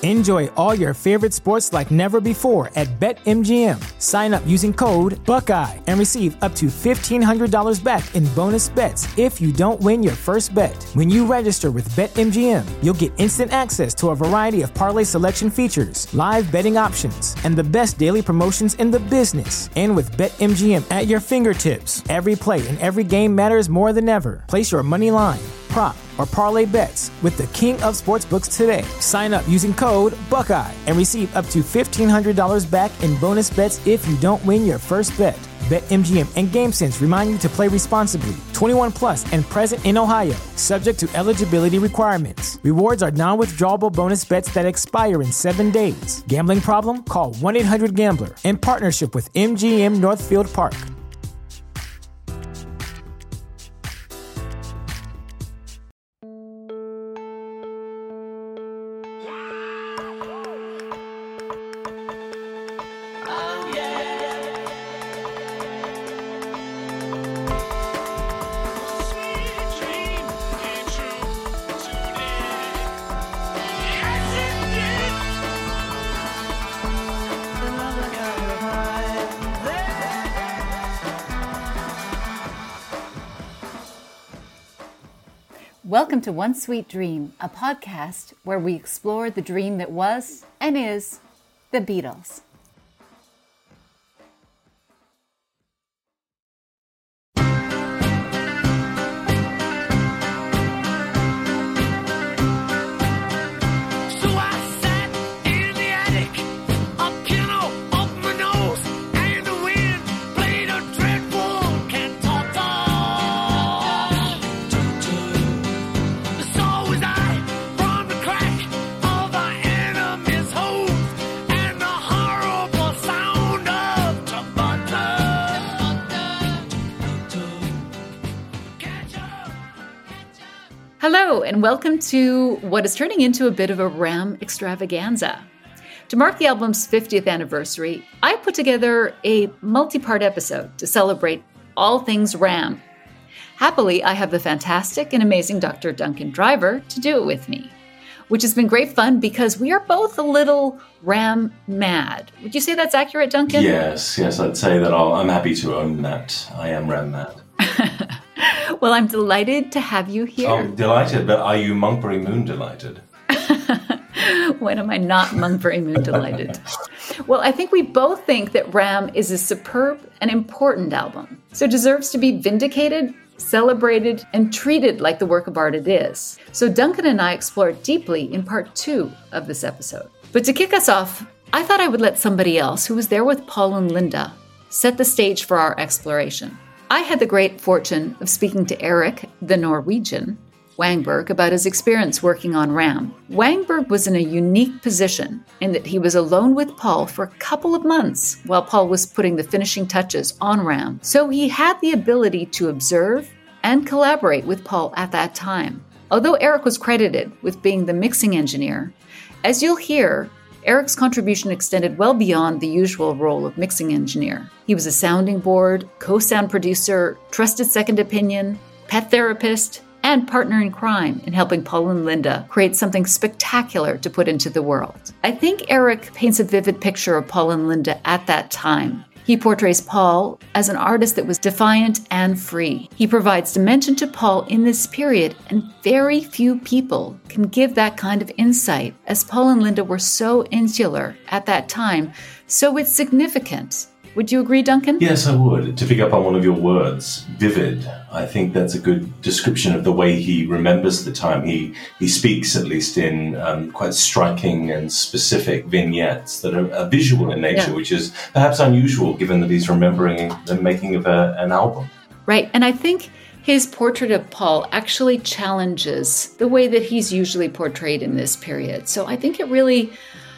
Enjoy all your favorite sports like never before at BetMGM. Sign up using code Buckeye and receive up to $1,500 back in bonus bets if you don't win your first bet. When you register with BetMGM, you'll get instant access to a variety of parlay selection features, live betting options, and the best daily promotions in the business. And with BetMGM at your fingertips, every play and every game matters more than ever. Place your money line, prop, or parlay bets with the king of sportsbooks today. Sign up using code Buckeye and receive up to $1,500 back in bonus bets if you don't win your first bet. BetMGM and GameSense remind you to play responsibly. 21 plus and present in Ohio, subject to eligibility requirements. Rewards are non-withdrawable bonus bets that expire in 7 days. Gambling problem? Call 1-800-GAMBLER. In partnership with MGM Northfield Park. Welcome to One Sweet Dream, a podcast where we explore the dream that was and is the Beatles. Hello, and welcome to what is turning into a bit of a Ram extravaganza. To mark the album's 50th anniversary, I put together a multi-part episode to celebrate all things Ram. Happily, I have the fantastic and amazing Dr. Duncan Driver to do it with me, which has been great fun because we are both a little Ram mad. Would you say that's accurate, Duncan? Yes, I'd say that. I'm happy to own that. I am Ram mad. Well, I'm delighted to have you here. Oh, delighted, but are you Monkberry Moon delighted? When am I not Monkberry Moon delighted? Well, I think we both think that Ram is a superb and important album, so it deserves to be vindicated, celebrated, and treated like the work of art it is. So Duncan and I explored deeply in part 2 of this episode. But to kick us off, I thought I would let somebody else who was there with Paul and Linda set the stage for our exploration. I had the great fortune of speaking to Erik, the Norwegian, Wangberg, about his experience working on Ram. Wangberg was in a unique position in that he was alone with Paul for a couple of months while Paul was putting the finishing touches on Ram. So he had the ability to observe and collaborate with Paul at that time. Although Erik was credited with being the mixing engineer, as you'll hear, Erik's contribution extended well beyond the usual role of mixing engineer. He was a sounding board, co-sound producer, trusted second opinion, pet therapist, and partner in crime in helping Paul and Linda create something spectacular to put into the world. I think Erik paints a vivid picture of Paul and Linda at that time. He portrays Paul as an artist that was defiant and free. He provides dimension to Paul in this period, and very few people can give that kind of insight, as Paul and Linda were so insular at that time, so it's significant. Would you agree, Duncan? Yes, I would. To pick up on one of your words, vivid, I think that's a good description of the way he remembers the time. He speaks, at least in quite striking and specific vignettes that are visual in nature, which is perhaps unusual given that he's remembering the making of an album. Right, and I think his portrait of Paul actually challenges the way that he's usually portrayed in this period. So I think it really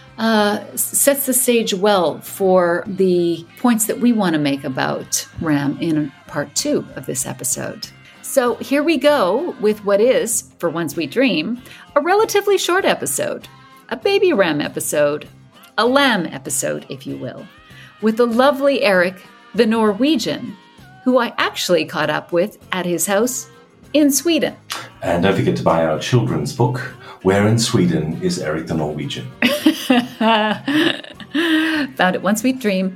sets the stage well for the points that we want to make about Ram in part 2 of this episode. So here we go with what is, for One Sweet Dream, a relatively short episode, a baby Ram episode, a lamb episode, if you will, with the lovely Erik, the Norwegian, who I actually caught up with at his house in Sweden. And don't forget to buy our children's book, Where in Sweden is Eric the Norwegian? Found it one sweet dream.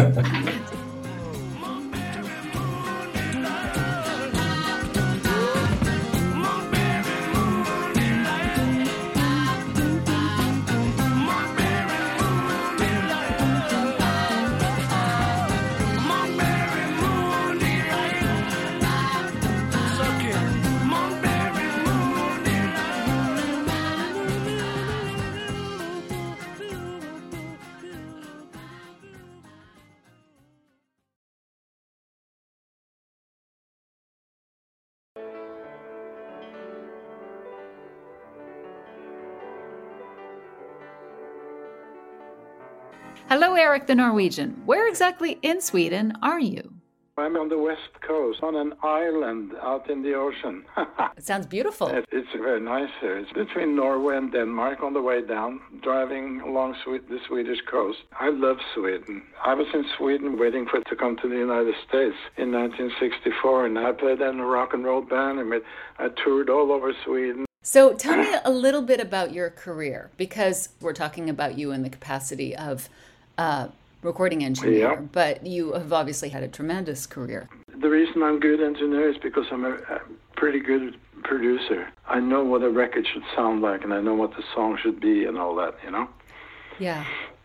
Hello, Eric the Norwegian. Where exactly in Sweden are you? I'm on the west coast, on an island out in the ocean. It sounds beautiful. It's very nice here. It's between Norway and Denmark on the way down, driving along the Swedish coast. I love Sweden. I was in Sweden waiting for it to come to the United States in 1964, and I played in a rock and roll band, and I toured all over Sweden. So tell me a little bit about your career, because we're talking about you in the capacity of recording engineer, but you have obviously had a tremendous career. The reason I'm a good engineer is because I'm a pretty good producer. I know what a record should sound like, and I know what the song should be and all that, you know? Yeah.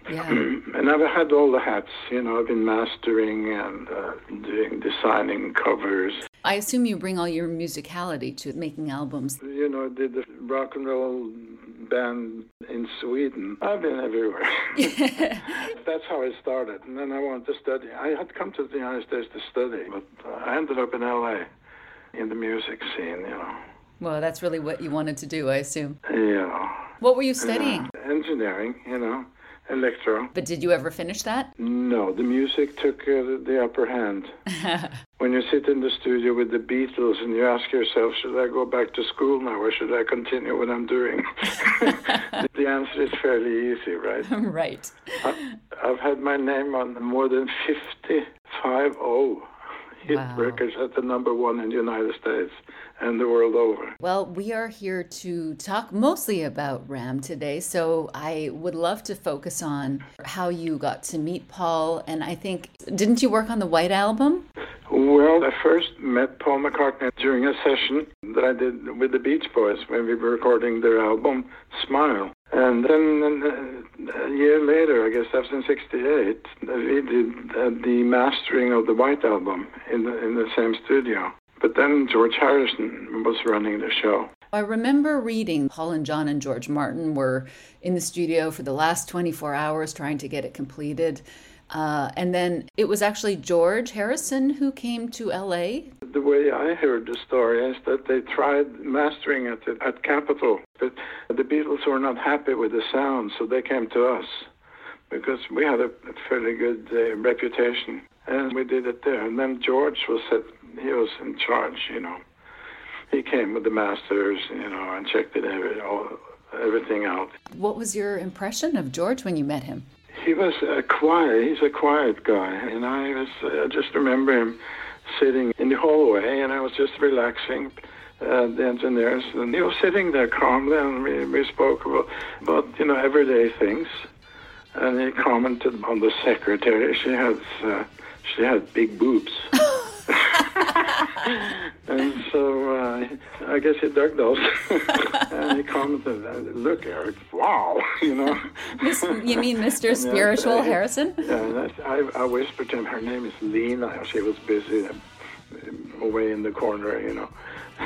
And I've had all the hats, you know. I've been mastering and designing covers. I assume you bring all your musicality to making albums. You know, I did the rock and roll band in Sweden. I've been everywhere. That's how I started. And then I wanted to study. I had come to the United States to study, but I ended up in LA in the music scene, you know. Well, that's really what you wanted to do, I assume. Yeah. What were you studying? Engineering, you know. Electro. But did you ever finish that? No, the music took the upper hand. When you sit in the studio with the Beatles and you ask yourself, should I go back to school now or should I continue what I'm doing? The answer is fairly easy, right? Right. I've had my name on more than 50 hit records at the number one in the United States and the world over. Well, we are here to talk mostly about Ram today, so I would love to focus on how you got to meet Paul. And I think, didn't you work on the White Album? Well, I first met Paul McCartney during a session that I did with the Beach Boys when we were recording their album, Smile. And then a year later, I guess that was in '68, we did the mastering of the White Album in the same studio. But then George Harrison was running the show. I remember reading Paul and John and George Martin were in the studio for the last 24 hours trying to get it completed. And then it was actually George Harrison who came to LA. The way I heard the story is that they tried mastering it at Capitol, but the Beatles were not happy with the sound, so they came to us because we had a fairly good reputation, and we did it there. And then George he was in charge, you know. He came with the masters, you know, and checked everything out. What was your impression of George when you met him? He was he's a quiet guy, and I just remember him sitting in the hallway, and I was just relaxing, the engineers, and he was sitting there calmly, and we spoke about you know, everyday things, and he commented on the secretary. She had big boobs. And so I guess he dug those. And he commented, look, Eric, wow, you know. You mean Mr. Spiritual Harrison? Yeah, I whispered to him, her name is Lena. She was busy away in the corner, you know.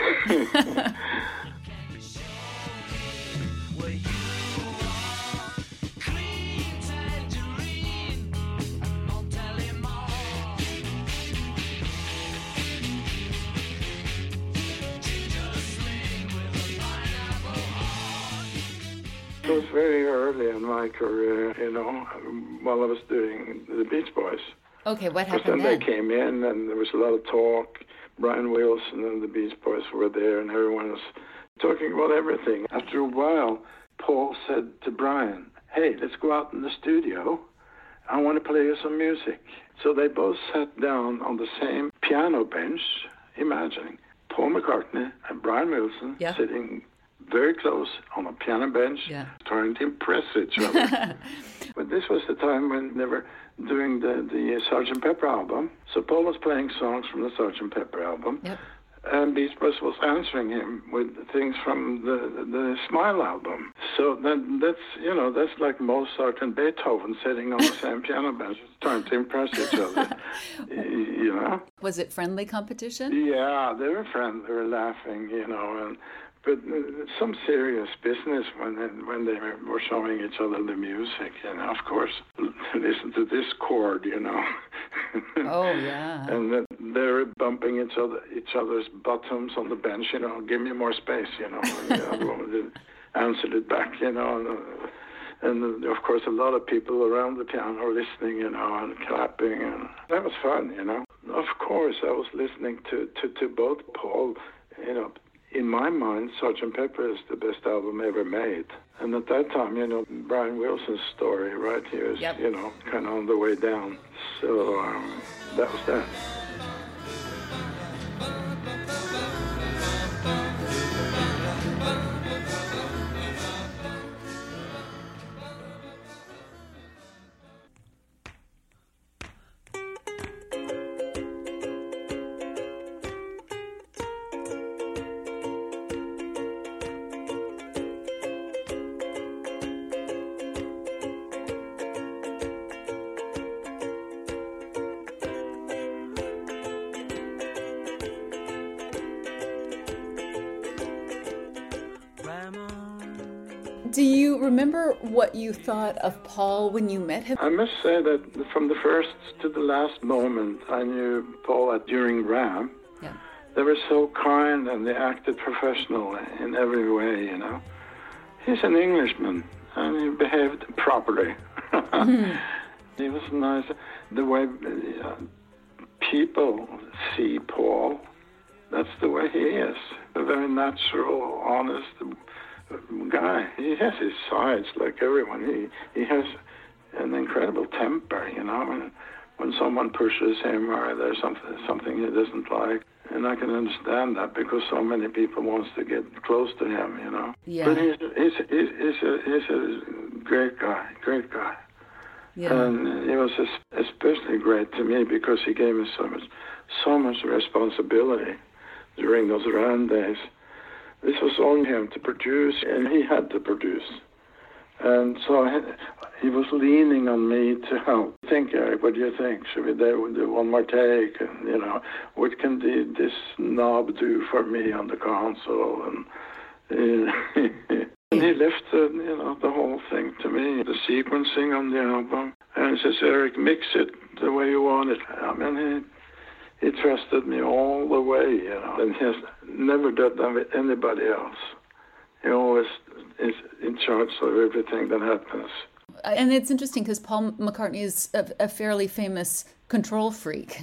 It was very early in my career, you know, while I was doing the Beach Boys. Okay, what happened then? They came in, and there was a lot of talk. Brian Wilson and the Beach Boys were there, and everyone was talking about everything. After a while, Paul said to Brian, hey, let's go out in the studio. I want to play you some music. So they both sat down on the same piano bench, imagining. Paul McCartney and Brian Wilson Yeah. sitting very close on a piano bench, Yeah. trying to impress each other. But this was the time when they were doing the Sgt. Pepper album. So Paul was playing songs from the Sgt. Pepper album. Yep. And Beach Boys was answering him with things from the Smile album. So that's like Mozart and Beethoven sitting on the same piano bench trying to impress each other. You know? Was it friendly competition? Yeah, they were friends. They were laughing, but some serious business when they were showing each other the music. Of course, listen to this chord, Oh, yeah. And then they're bumping each other's bottoms on the bench, give me more space, and the other one answered it back, and of course a lot of people around the piano were listening, and clapping, and that was fun, Of course, I was listening to both Paul, in my mind, Sgt. Pepper is the best album ever made. And at that time, Brian Wilson's story, right here is, Yep. kind of on the way down. So that was that. Do you remember what you thought of Paul when you met him? I must say that from the first to the last moment I knew Paul during Ram, Yeah. they were so kind and they acted professional in every way, He's an Englishman and he behaved properly. He was nice. The way people see Paul, that's the way he is. A very natural, honest guy. He has his sides like everyone. He has an incredible temper, and when someone pushes him or there's something he doesn't like, and I can understand that because so many people wants to get close to him, Yeah. But he's a great guy. Yeah. And he was especially great to me because he gave me so much responsibility during those round days. This was on him to produce, and he had to produce. And so he was leaning on me to help. Think, Eric, what do you think? Should we do one more take? And, what can this knob do for me on the console? And he left, the whole thing to me, the sequencing on the album. And he says, Eric, mix it the way you want it. I mean, he trusted me all the way, and he has never done that with anybody else. He always is in charge of everything that happens. And it's interesting because Paul McCartney is a fairly famous control freak,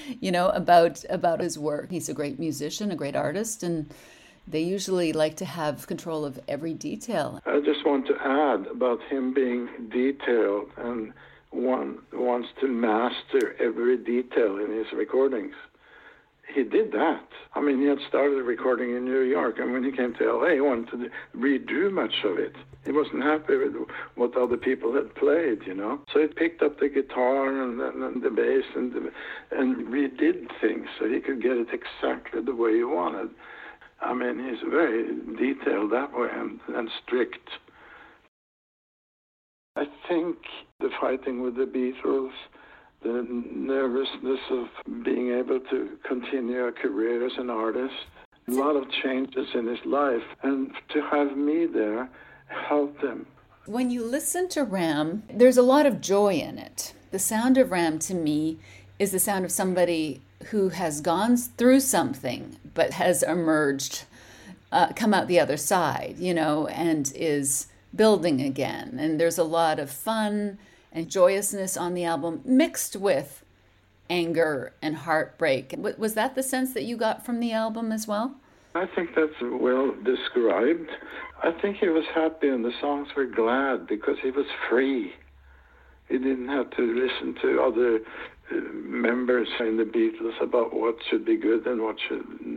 about his work. He's a great musician, a great artist, and they usually like to have control of every detail. I just want to add about him being detailed and one wants to master every detail in his recordings. He did that. I mean, he had started recording in New York, and when he came to LA, he wanted to redo much of it. He wasn't happy with what other people had played, So he picked up the guitar and the bass and redid things so he could get it exactly the way he wanted. I mean, he's very detailed that way and strict. I think the fighting with the Beatles, the nervousness of being able to continue a career as an artist, a lot of changes in his life, and to have me there helped him. When you listen to Ram, there's a lot of joy in it. The sound of Ram, to me, is the sound of somebody who has gone through something but has emerged, come out the other side, and is building again. And there's a lot of fun and joyousness on the album mixed with anger and heartbreak. Was that the sense that you got from the album as well? I think that's well described. I think he was happy and the songs were glad because he was free. He didn't have to listen to other members in the Beatles about what should be good and what should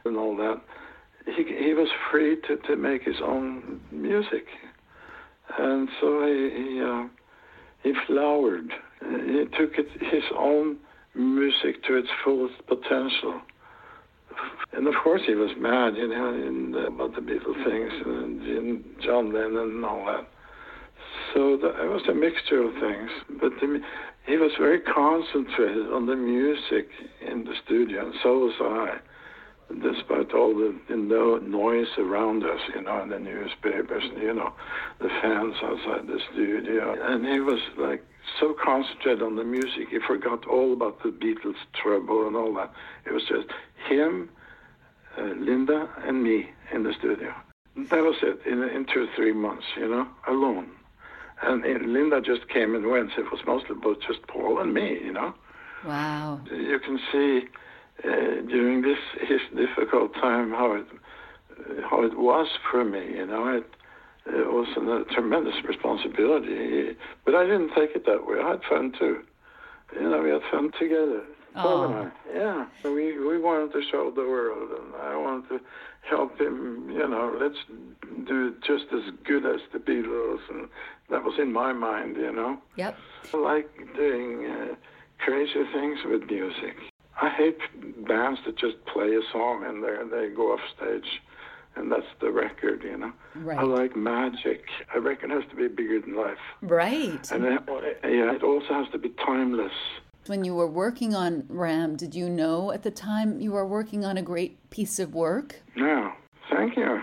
and all that, he was free to make his own music. And so he flowered. He took his own music to its fullest potential. And of course he was mad, about the Beatles things, and John Lennon and all that. So it was a mixture of things. But he was very concentrated on the music in the studio, and so was I. Despite all the noise around us, and the newspapers, and, the fans outside the studio. And he was so concentrated on the music, he forgot all about the Beatles' trouble and all that. It was just him, Linda, and me in the studio. That was it, in 2 or 3 months, alone. And Linda just came and went, so it was mostly about just Paul and me, Wow. You can see during his difficult time how it was for me, it was a tremendous responsibility, but I didn't take it that way. I had fun too. We had fun together. Paul and I. Yeah, we wanted to show the world, and I wanted to help him. Let's do it just as good as the Beatles, and that was in my mind. Yep. I like doing crazy things with music. I hate bands that just play a song and they go off stage, and that's the record, Right. I like magic. I reckon it has to be bigger than life. Right. And it also has to be timeless. When you were working on Ram, did you know at the time you were working on a great piece of work? No, thank you.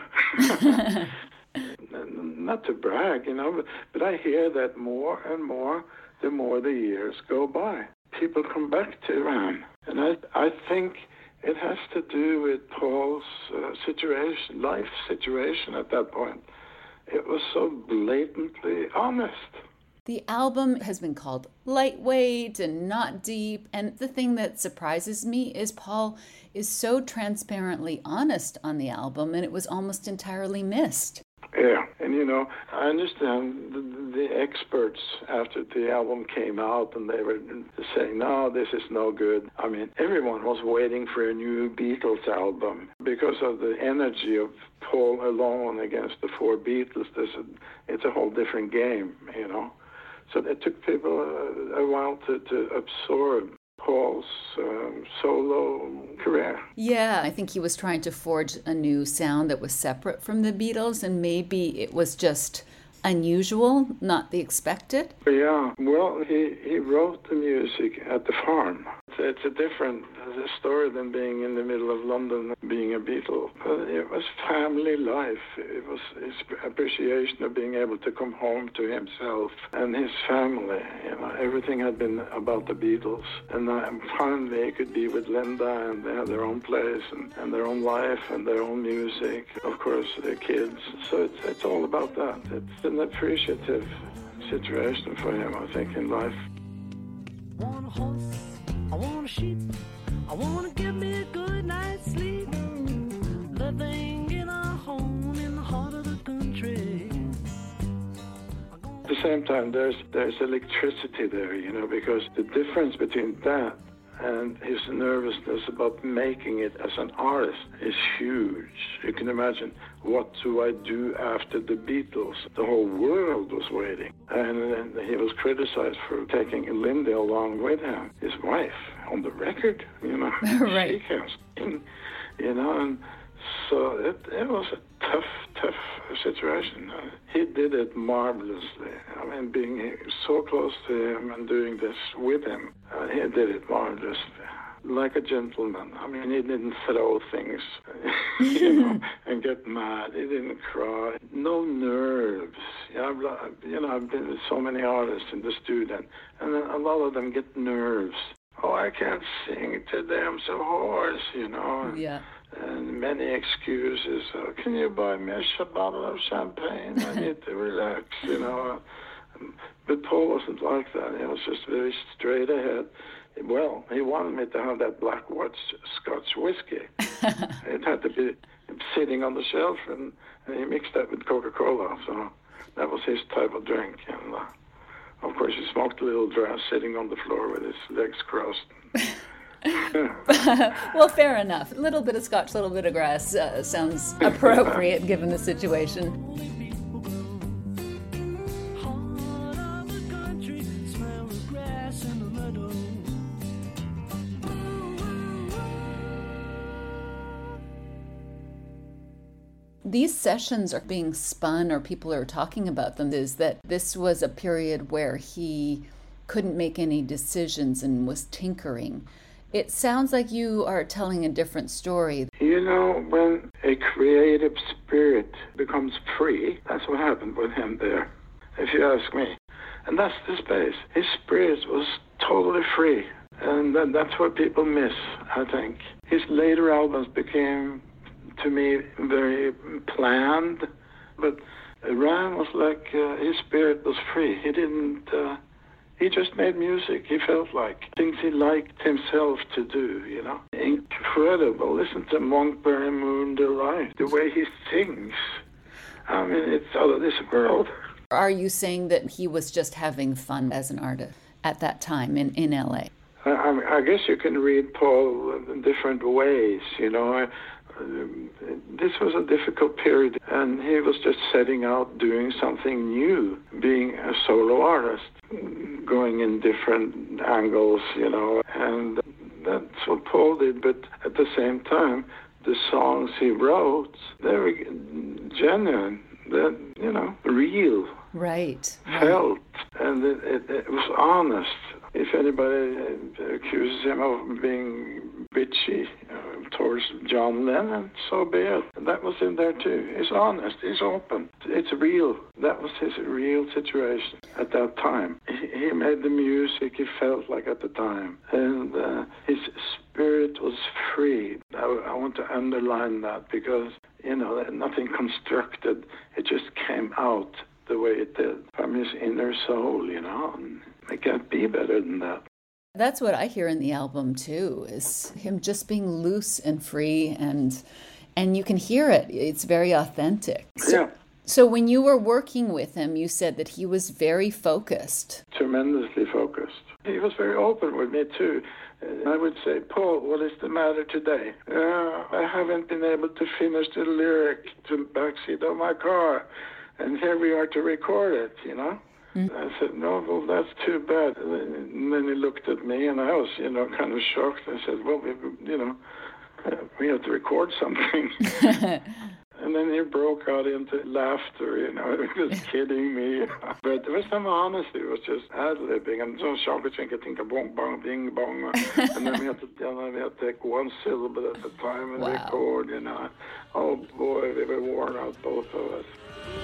Not to brag, but I hear that more and more the more the years go by. People come back to Ram. And I think it has to do with Paul's life situation at that point. It was so blatantly honest. The album has been called lightweight and not deep. And the thing that surprises me is Paul is so transparently honest on the album, and it was almost entirely missed. Yeah, and I understand the experts after the album came out, and they were saying, no, this is no good. I mean, everyone was waiting for a new Beatles album because of the energy of Paul alone against the 4 Beatles. It's a whole different game, So it took people a while to absorb Paul's solo career. Yeah, I think he was trying to forge a new sound that was separate from the Beatles, and maybe it was just unusual, not the expected. Yeah, well, he wrote the music at the farm. It's a different story than being in the middle of London, being a Beatle. But it was family life. It was his appreciation of being able to come home to himself and his family. Everything had been about the Beatles. And finally he could be with Linda, and they had their own place and their own life and their own music. Of course, their kids. So it's all about that. It's an appreciative situation for him, I think, in life. Want a horse, I want a sheep, I want to give me a good night's sleep, living in a home in the heart of the country. At the same time, there's electricity there, because the difference between that and his nervousness about making it as an artist is huge. You can imagine, what do I do after the Beatles? The whole world was waiting. And he was criticized for taking Linda along with him, his wife, on the record, Right. She can't sing, and so it was a tough situation. He did it marvelously. I mean, being so close to him and doing this with him, he did it marvelously. Like a gentleman. I mean, he didn't throw things, and get mad. He didn't cry. No nerves. I've been with so many artists in the studio, and a lot of them get nerves. Oh, I can't sing today. I'm so hoarse, Yeah. And many excuses. Can you buy me a bottle of champagne? I need to relax, But Paul wasn't like that. He was just very straight ahead. Well, he wanted me to have that black Scotch whiskey. It had to be sitting on the shelf, and he mixed that with Coca-Cola. So that was his type of drink. And of course, he smoked a little grass sitting on the floor with his legs crossed. Well, fair enough. A little bit of scotch, a little bit of grass sounds appropriate given the situation. Heart of the country, smell the grass in the meadow. These sessions are being spun, or people are talking about them, is that this was a period where he couldn't make any decisions and was tinkering. It sounds like you are telling a different story. You know, when a creative spirit becomes free, that's what happened with him there, if you ask me. And that's the space. His spirit was totally free. And that's what people miss, I think. His later albums became, to me, very planned. But Ram was like, his spirit was free. He just made music he felt like, things he liked himself to do, you know. Incredible. Listen to Monkberry Moon Delight, the way he sings. I mean, it's out of this world. Are you saying that he was just having fun as an artist at that time in LA? I guess you can read Paul in different ways, you know. This was a difficult period, and he was just setting out doing something new, being a solo artist, going in different angles, you know, and that's what Paul did. But at the same time, the songs he wrote, they were genuine, that, you know, real, Right. felt, and it was honest. If anybody accuses him of being bitchy towards John Lennon, so be it. That was in there too. He's honest, he's open, it's real. That was his real situation at that time. He made the music he felt like at the time, and his spirit was free. I want to underline that, because, you know, nothing constructed, it just came out the way it did from his inner soul, you know. And it can't be better than that. That's what I hear in the album too, is him just being loose and free, and you can hear it. It's very authentic. Yeah. So when you were working with him, you said that he was very focused. Tremendously focused. He was very open with me too. I would say, Paul, what is the matter today? I haven't been able to finish the lyric to the backseat of my car, and here we are to record it, you know? I said, no, well, that's too bad. And then he looked at me, and I was, you know, kind of shocked. I said, well, we have to record something. And then he broke out into laughter, you know, he was kidding me. But there was some honesty, it was just ad-libbing. And so tinka bong bong ding bong. And then we had to take one syllable at a time and record, you know. Oh boy, we were worn out, both of us.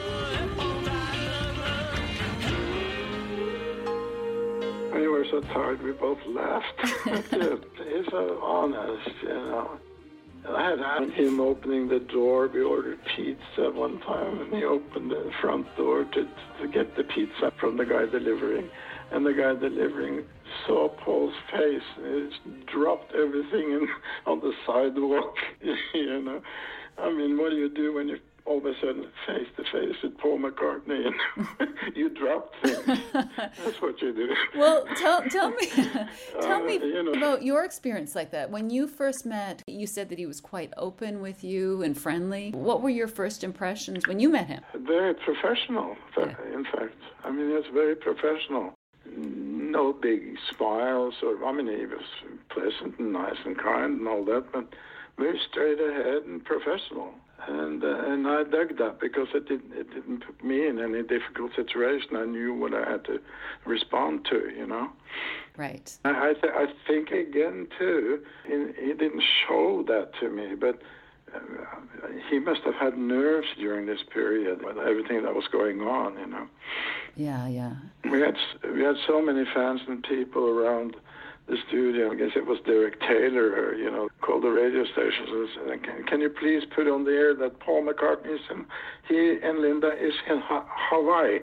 We were so tired, we both laughed. He's so honest, you know. I had him opening the door. We ordered pizza one time, and he opened the front door to get the pizza from the guy delivering. And the guy delivering saw Paul's face, and he dropped everything on the sidewalk, you know. I mean, what do you do when you're all of a sudden face to face with Paul McCartney, and you drop things? That's what you do. Well, tell me you know, about your experience like that. When you first met, you said that he was quite open with you and friendly. What were your first impressions when you met him? Very professional, in fact. I mean, he was very professional. No big smiles, I mean, he was pleasant and nice and kind and all that, but very straight ahead and professional. And I dug that, because it didn't put me in any difficult situation. I knew what I had to respond to, you know. Right. I think, again, too, he didn't show that to me, but he must have had nerves during this period with everything that was going on, you know. Yeah. We had so many fans and people around the studio. I guess it was Derek Taylor, you know, called the radio stations and said, can you please put on the air that Paul McCartney he and Linda is in Hawaii.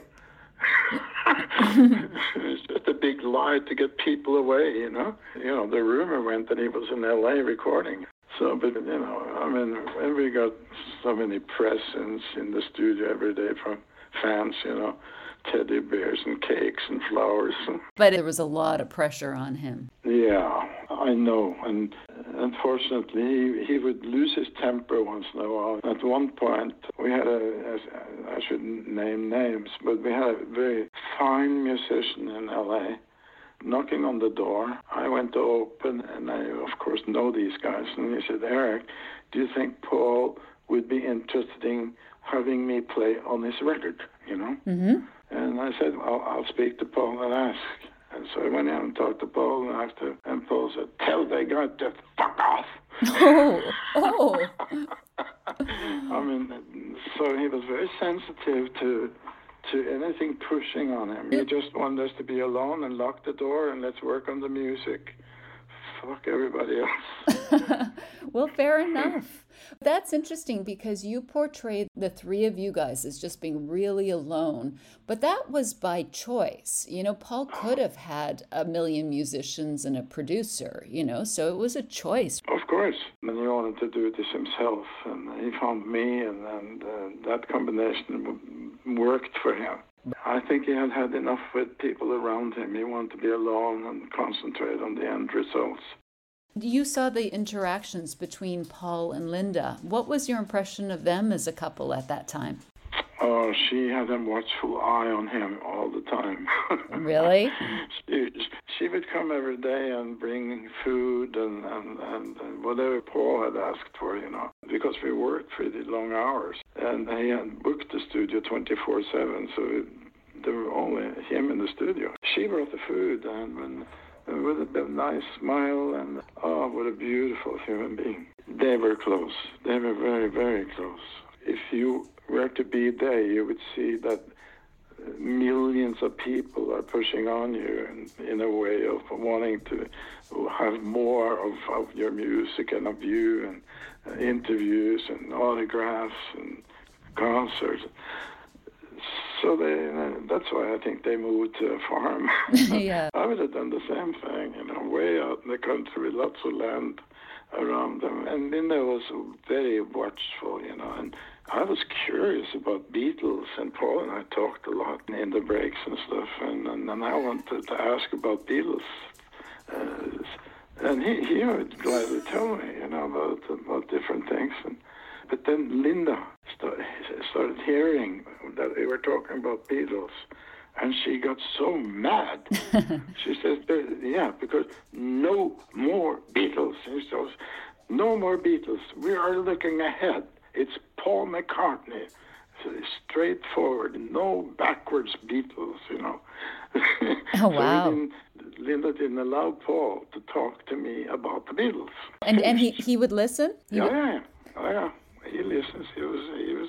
It's just a big lie to get people away, you know. You know, the rumor went that he was in L.A. recording. So, but, you know, I mean, and we got so many presents in the studio every day from fans, you know, teddy bears and cakes and flowers. But there was a lot of pressure on him. Yeah, a I know, and unfortunately, he would lose his temper once in a while. At one point, we had I shouldn't name names, but we had a very fine musician in L.A. knocking on the door. I went to open, and I, of course, know these guys. And he said, Eric, do you think Paul would be interested in having me play on his record, you know? Mm-hmm. And I said, well, I'll speak to Paul and ask. And so I went in and talked to Paul, and Paul said, tell the guy to fuck off. Oh. I mean, so he was very sensitive to anything pushing on him. He just wanted us to be alone and lock the door and let's work on the music. Fuck everybody else. Well, fair enough. That's interesting because you portrayed the three of you guys as just being really alone, but that was by choice. You know, Paul could have had a million musicians and a producer, you know, so it was a choice. Of course. And he wanted to do this himself, and he found me, and that combination worked for him. I think he had enough with people around him. He wanted to be alone and concentrate on the end results. You saw the interactions between Paul and Linda. What was your impression of them as a couple at that time? Oh, she had a watchful eye on him all the time. Really? She would come every day and bring food and whatever Paul had asked for, you know, because we worked pretty long hours. And he had booked the studio 24/7, so there were only him in the studio. She brought the food, and with a nice smile, and oh, what a beautiful human being. They were close. They were very, very close. If you were to be there, you would see that millions of people are pushing on you in a way of wanting to have more of your music and of you, and interviews and autographs and concerts. So that's why I think they moved to a farm. Yeah. I would have done the same thing, you know, way out in the country with lots of land around them. And Linda was very watchful, you know, and I was curious about Beatles, and Paul and I talked a lot in the breaks and stuff, and I wanted to ask about Beatles. And he would gladly tell me, you know, about different things. But then Linda started hearing that they were talking about Beatles, and she got so mad. She says, yeah, because no more Beatles. She says, no more Beatles. We are looking ahead. It's Paul McCartney. So straightforward, no backwards Beatles, you know. Oh, wow. Linda didn't allow Paul to talk to me about the Beatles. And he would listen? Yeah. He listens. He was.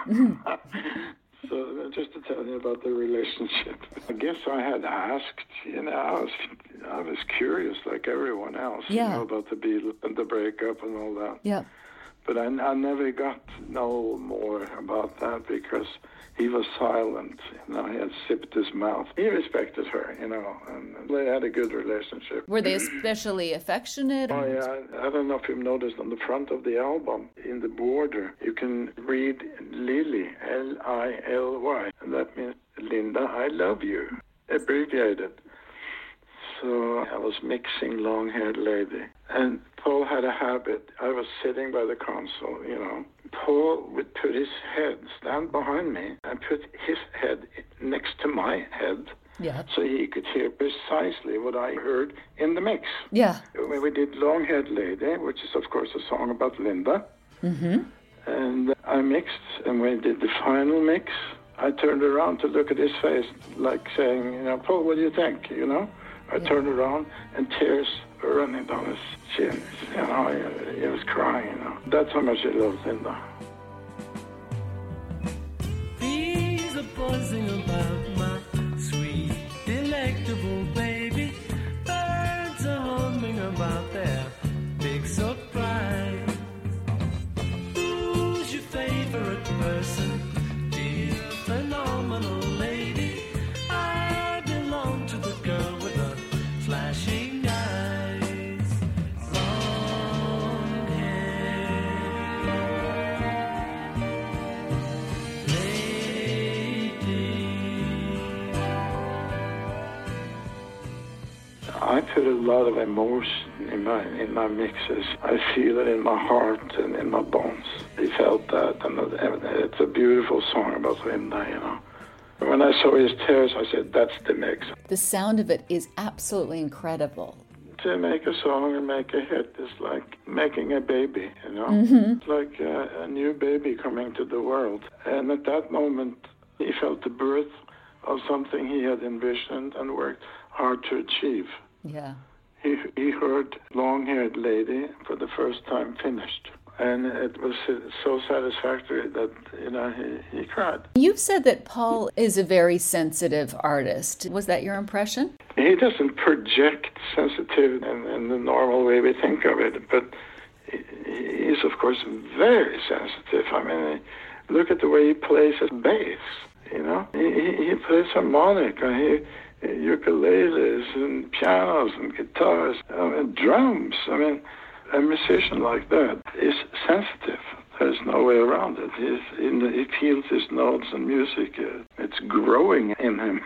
So just to tell you about the relationship, I guess I had asked. You know, I was curious like everyone else. Yeah. You know, about the Beatles and the breakup and all that. Yeah. But I never got to know more about that because he was silent. You know, he had sipped his mouth. He respected her, you know, and they had a good relationship. Were they especially affectionate? Oh, yeah. I don't know if you've noticed on the front of the album, in the border, you can read Lily, Lily, and that means Linda, I love you, abbreviated. So I was mixing Long-Haired Lady. And Paul had a habit. I was sitting by the console, you know. Paul would put his head, stand behind me, and put his head next to my head. Yeah. So he could hear precisely what I heard in the mix. Yeah. When we did Long-Haired Lady, which is, of course, a song about Linda. Mm-hmm. And I mixed, and when we did the final mix, I turned around to look at his face, like saying, you know, Paul, what do you think, you know? I turned around, and tears were running down his chin. You know, he was crying, you know. That's how much he loved Linda. Bees are buzzing about my sweet, delectable baby. Birds are humming about their big surprise. Who's your favorite person, dear phenomenal lady? I belong to the girl with the flashing eyes. Long hair, I put a lot of emotion in my mixes. I feel it in my heart and in my bones. He felt that, and it's a beautiful song about Linda, you know. When I saw his tears, I said, that's the mix. The sound of it is absolutely incredible. To make a song and make a hit is like making a baby, you know. It's like a new baby coming to the world. And at that moment, he felt the birth of something he had envisioned and worked hard to achieve. Yeah. He heard Long-Haired Lady for the first time finished. And it was so satisfactory that, you know, he cried. You've said that Paul is a very sensitive artist. Was that your impression? He doesn't project sensitivity in the normal way we think of it, but he's, of course, very sensitive. I mean, look at the way he plays his bass, you know. He plays harmonica, ukuleles and pianos and guitars and drums. I mean, a musician like that is sensitive. There's no way around it. He feels his notes and music. It's growing in him.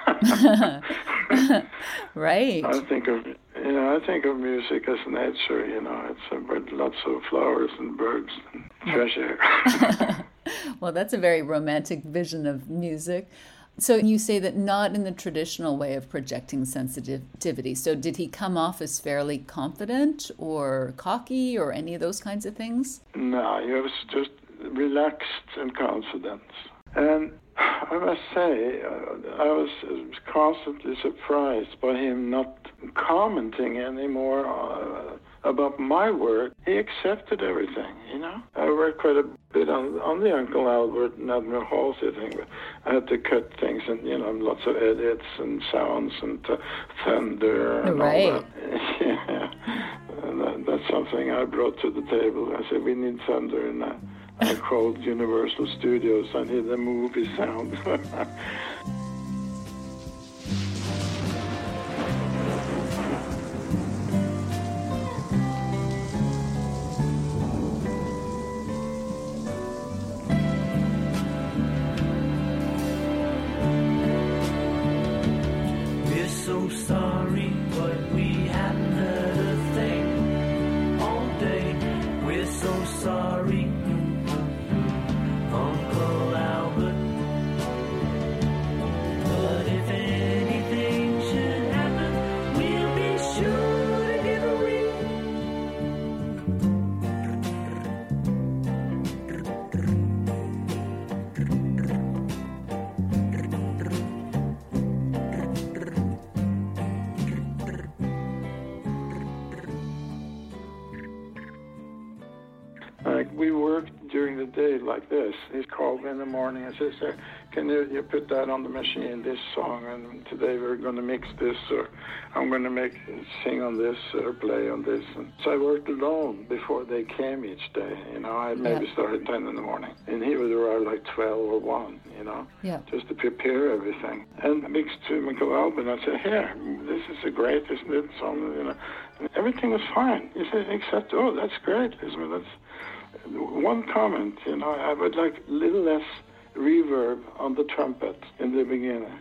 Right. I think of music as nature. You know, it's about lots of flowers and birds and fresh air. Well, that's a very romantic vision of music. So you say that not in the traditional way of projecting sensitivity. So did he come off as fairly confident or cocky or any of those kinds of things? No, he was just relaxed and confident. And I must say, I was constantly surprised by him not commenting anymore about my work. He accepted everything, you know. I worked quite a bit on the Uncle Albert and Admiral Halsey thing, but I had to cut things and, you know, lots of edits and sounds and thunder and right. all that. Yeah. And that's something I brought to the table. I said, we need thunder, and I called Universal Studios. I need a movie sound. We're so sorry, but we haven't heard a thing all day. We're so sorry, Uncle Albert. But if anything should happen, we'll be sure to give a ring. Like, we worked during the day like this. He called me in the morning and says, can you put that on the machine, this song, and today we're going to mix this, or I'm going to sing on this or play on this. And so I worked alone before they came each day. You know, I maybe started 10 in the morning, and he would arrive like 12 or 1, you know, just to prepare everything. And mixed to Michael Albin, I said, here, this is a great, isn't it, song, you know. And everything was fine. He said, except, oh, that's great. That's one comment, you know, I would like a little less reverb on the trumpet in the beginning.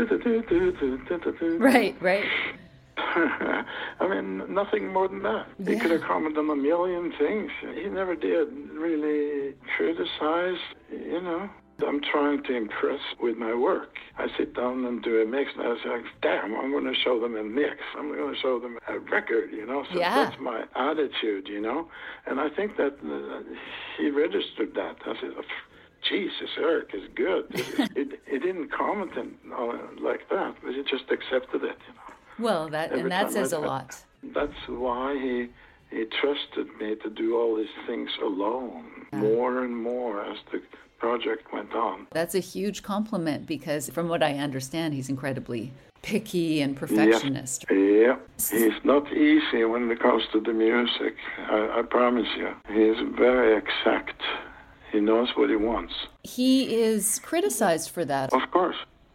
Right. I mean, nothing more than that. He could have commented on a million things. He never did really criticize, you know. I'm trying to impress with my work. I sit down and do a mix, and I say, like, damn, I'm going to show them a mix. I'm going to show them a record, you know. So that's my attitude, you know. And I think that he registered that. I said, Jesus, Eric is good. He didn't comment like that, but he just accepted it, you know. Well, that says a lot. That's why he trusted me to do all these things alone, more and more as the project went on. That's a huge compliment, because from what I understand, he's incredibly picky and perfectionist. Yeah. He's not easy when it comes to the music, I promise you. He's very exact. He knows what he wants. He is criticized for that. Of course.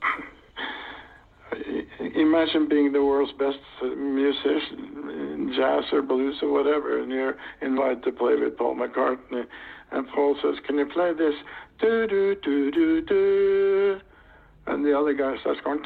Imagine being the world's best musician in jazz or blues or whatever, and you're invited to play with Paul McCartney, and Paul says, can you play this? Do, do, do, do, do. And the other guy starts going,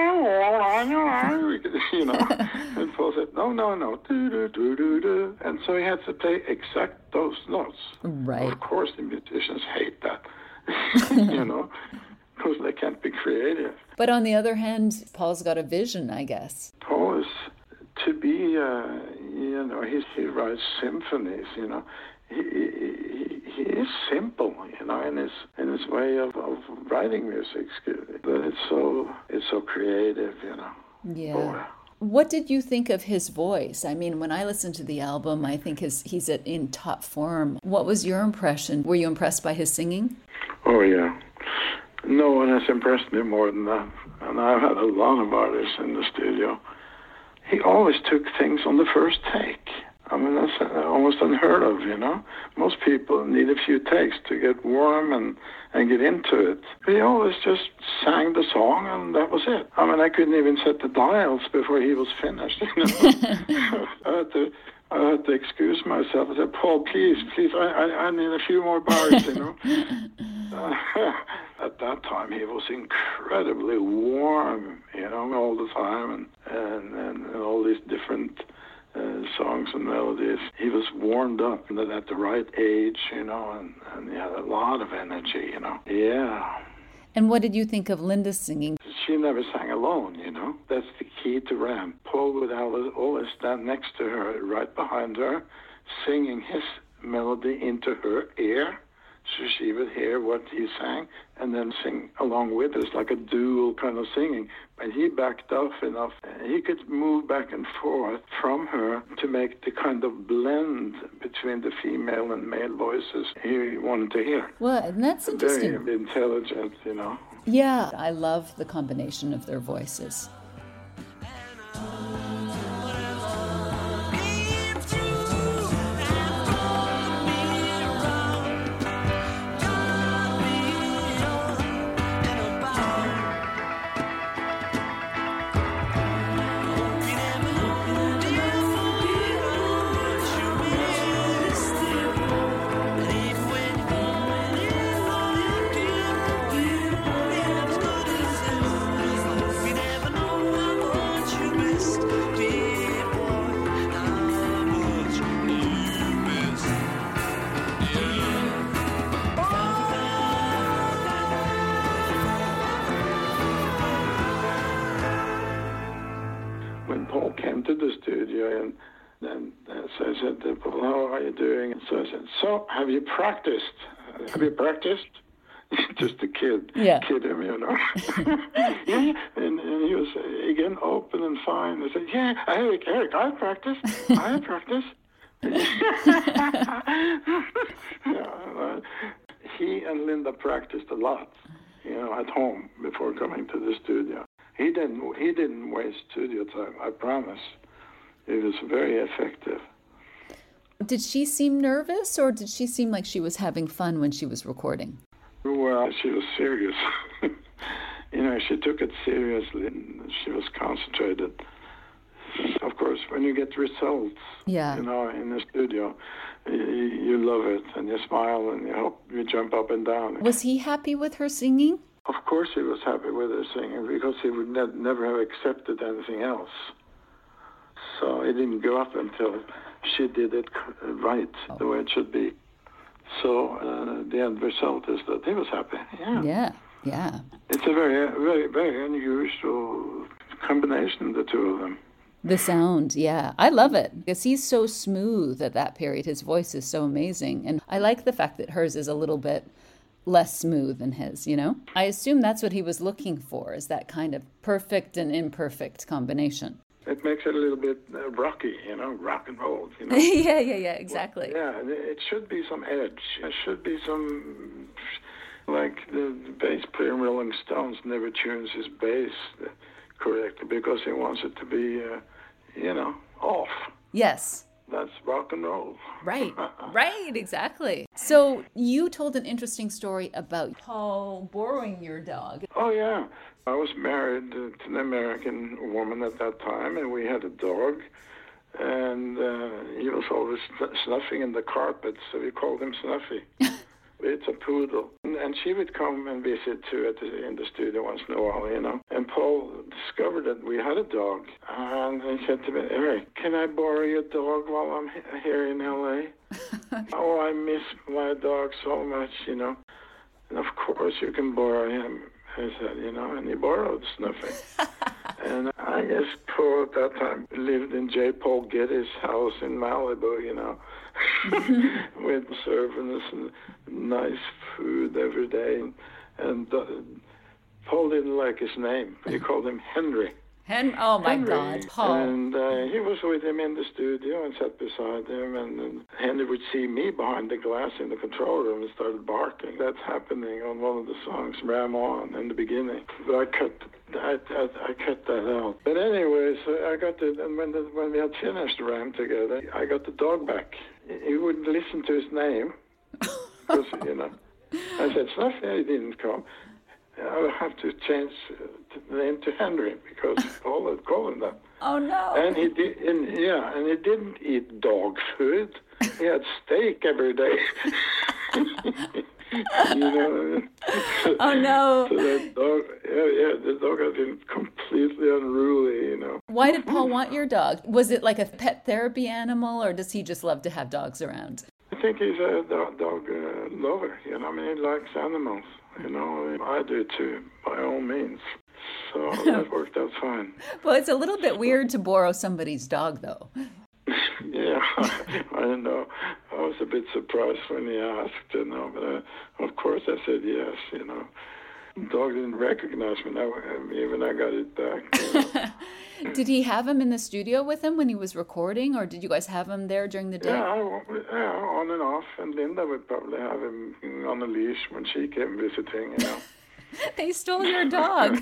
you know, and Paul said, no, do, do, do, do, do. And so he had to play exact those notes. Right. Of course, the musicians hate that, you know, because they can't be creative. But on the other hand, Paul's got a vision, I guess. Paul is to be, you know, he writes symphonies, you know. He is simple, you know, in his way of writing music. But it's so creative, you know. Yeah. Boy. What did you think of his voice? I mean, when I listened to the album, I think he's in top form. What was your impression? Were you impressed by his singing? Oh, yeah. No one has impressed me more than that. And I've had a lot of artists in the studio. He always took things on the first take. I mean, that's almost unheard of, you know. Most people need a few takes to get warm and get into it. He always just sang the song, and that was it. I mean, I couldn't even set the dials before he was finished, you know. I had to excuse myself. I said, Paul, please, I need a few more bars, you know. At that time, he was incredibly warm, you know, all the time, and all these different songs and melodies. He was warmed up and at the right age, you know, and he had a lot of energy, you know. Yeah. And what did you think of Linda's singing? She never sang alone, you know. That's the key to Ram. Paul would always stand next to her, right behind her, singing his melody into her ear, so she would hear what he sang and then sing along with us, like a dual kind of singing. But he backed off enough. He could move back and forth from her to make the kind of blend between the female and male voices he wanted to hear. Well, and that's interesting. Very intelligent, you know. Yeah, I love the combination of their voices. So I said, well, how are you doing? And so I said, so have you practiced? Have you practiced? Just a kid, kid him, you know. Yeah, and he was again open and fine. I said, yeah, Eric, I practiced. Yeah, he and Linda practiced a lot, you know, at home before coming to the studio. He didn't waste studio time, I promise. It was very effective. Did she seem nervous, or did she seem like she was having fun when she was recording? Well, she was serious. You know, she took it seriously, and she was concentrated. Of course, when you get results, you know, in the studio, you love it, and you smile, and you jump up and down. Was he happy with her singing? Of course he was happy with her singing, because he would never have accepted anything else. So it didn't go up until she did it right, the way it should be. So the end result is that he was happy. Yeah. It's a very, very, very unusual combination, the two of them. The sound, yeah. I love it, because he's so smooth at that period. His voice is so amazing. And I like the fact that hers is a little bit less smooth than his, you know? I assume that's what he was looking for, is that kind of perfect and imperfect combination. It makes it a little bit rocky, you know, rock and roll, you know. Yeah, exactly. Well, yeah, it should be some edge. It should be some, like the bass player in Rolling Stones never tunes his bass correctly because he wants it to be, you know, off. Yes. That's rock and roll. Right, exactly. So you told an interesting story about Paul borrowing your dog. Oh, yeah. I was married to an American woman at that time, and we had a dog, and he was always snuffing in the carpet, so we called him Snuffy. It's a poodle. And she would come and visit too in the studio once in a while, you know. And Paul discovered that we had a dog. And he said to me, Eric, can I borrow your dog while I'm here in L.A.? Oh, I miss my dog so much, you know. And of course you can borrow him, I said, you know, and he borrowed Snuffy. And I guess Paul at that time lived in J. Paul Getty's house in Malibu, you know, with servants and nice food every day. And Paul didn't like his name. He called him Henry. Oh, my Henry. God, Paul. And he was with him in the studio and sat beside him. And Henry would see me behind the glass in the control room and started barking. That's happening on one of the songs, Ram On, in the beginning. But I cut that out. But anyways, I got and when we had finished Ram together, I got the dog back. He wouldn't listen to his name. Because, you know, I said, Snuffy, he didn't come. I'll have to change the name to Henry because Paul had called him that. Oh, no. And he did, and he didn't eat dog food. He had steak every day. You know. Oh, no. So that dog, the dog had been completely unruly, you know. Why did Paul want your dog? Was it like a pet therapy animal, or does he just love to have dogs around? I think he's a dog lover, you know. I mean, he likes animals, you know. I do too, by all means. So that worked out fine. Well, it's a little bit weird to borrow somebody's dog, though. Yeah, I know. I was a bit surprised when he asked, you know, but of course I said yes, you know. The dog didn't recognize me even I got it back. You know. Did he have him in the studio with him when he was recording, or did you guys have him there during the day? Yeah, on and off. And Linda would probably have him on a leash when she came visiting, you know. They stole your dog.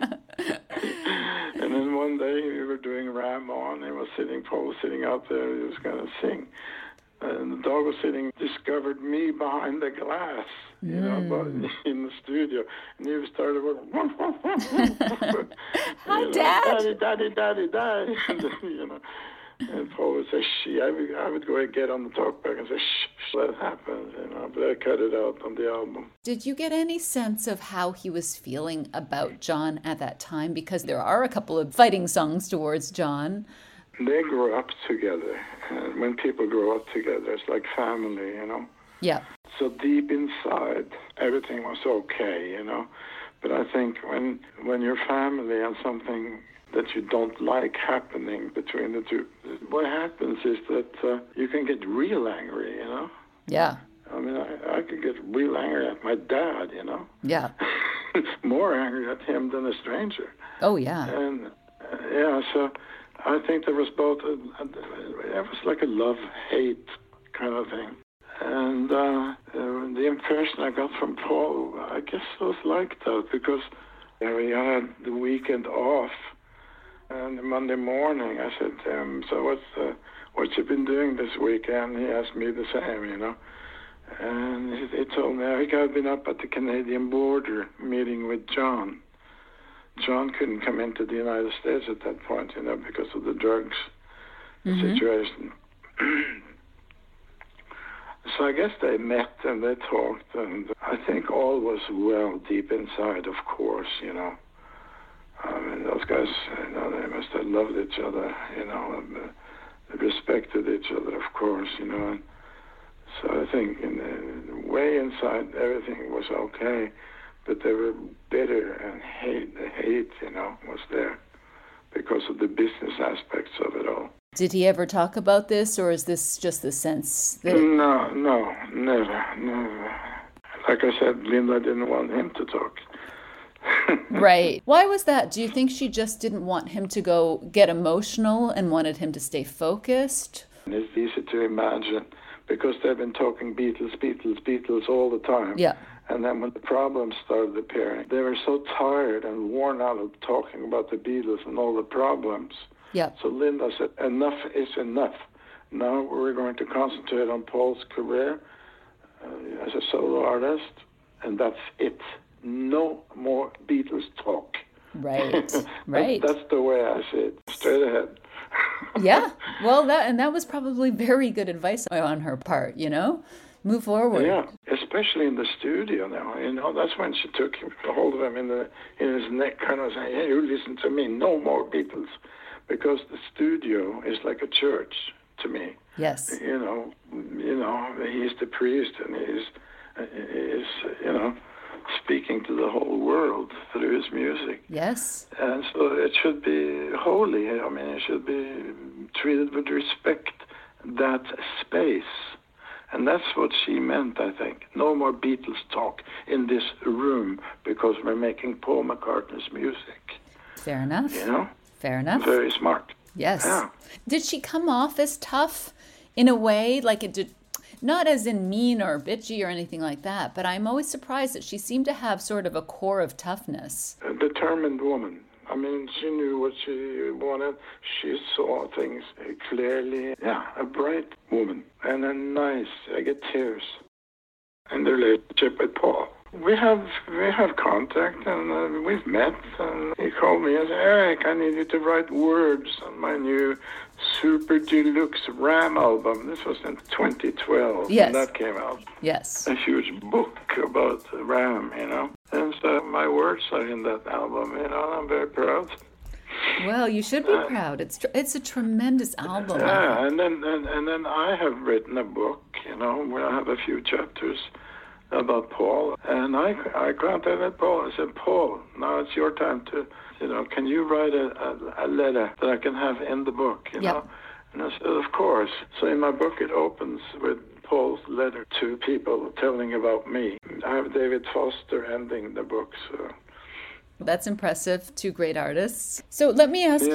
And then one day we were doing Ram On. Paul was sitting out there. He was going to sing. And the dog was discovered me behind the glass, you know, but in the studio. And he started going, Hi, Dad. Daddy. And, you know, and Paul would say, shh. I would go and get on the talkback and say, shh, let it happen, you know, but I cut it out on the album. Did you get any sense of how he was feeling about John at that time? Because there are a couple of fighting songs towards John. They grew up together. And when people grow up together, it's like family, you know. Yeah. So deep inside, everything was okay, you know. But I think when you're family and something that you don't like happening between the two, what happens is that you can get real angry, you know. Yeah. I mean, I could get real angry at my dad, you know. Yeah. More angry at him than a stranger. Oh, yeah. And, so I think there was both, it was like a love-hate kind of thing. And the impression I got from Paul, I guess it was like that, because we had the weekend off, and Monday morning I said to him, so what's you been doing this weekend? He asked me the same, you know. And he told me, I've been up at the Canadian border meeting with John. John couldn't come into the United States at that point, you know, because of the drugs situation. So I guess they met and they talked, and I think all was well deep inside, of course, you know. I mean, those guys, you know, they must have loved each other, you know, and they respected each other, of course, you know. And so I think way inside everything was okay, but they were bitter and the hate, you know, was there because of the business aspects of it all. Did he ever talk about this, or is this just the sense that... No, never. Like I said, Linda didn't want him to talk. Right. Why was that? Do you think she just didn't want him to go get emotional and wanted him to stay focused? It's easy to imagine, because they've been talking Beatles all the time. Yeah. And then when the problems started appearing, they were so tired and worn out of talking about the Beatles and all the problems. Yeah. So Linda said, enough is enough. Now we're going to concentrate on Paul's career as a solo artist, and that's it. No more Beatles talk. Right, right. That's the way I see it. Straight ahead. Yeah. Well, that was probably very good advice on her part, you know? Move forward. Yeah, especially especially in the studio now. You know, that's when she took a hold of him in his neck, kind of saying, "Hey, you listen to me, no more Beatles," because the studio is like a church to me. Yes. You know, he's the priest, and he's speaking to the whole world through his music. Yes. And so it should be holy. I mean, it should be treated with respect, that space. And that's what she meant, I think. No more Beatles talk in this room because we're making Paul McCartney's music. Fair enough. You know? Fair enough. Very smart. Yes. Yeah. Did she come off as tough in a way, like it did? Not as in mean or bitchy or anything like that, but I'm always surprised that she seemed to have sort of a core of toughness. A determined woman. I mean, she knew what she wanted. She saw things clearly. Yeah, a bright woman. And a nice, I get tears. And the relationship with Paul. We have contact, and we've met, and he called me and said, "Eric, I need you to write words on my new Super Deluxe Ram album." This was in 2012, yes. And that came out. Yes. A huge book about Ram, you know. And so my words are in that album, you know, and I'm very proud. Well, you should be proud. It's a tremendous album. Yeah, and then I have written a book, you know, where I have a few chapters about Paul, and I contacted Paul. I said, "Paul, now it's your time to, you know, can you write a letter that I can have in the book, you know?" And I said, "Of course." So in my book, it opens with Paul's letter to people telling about me. I have David Foster ending the book, so. That's impressive. Two great artists. So let me ask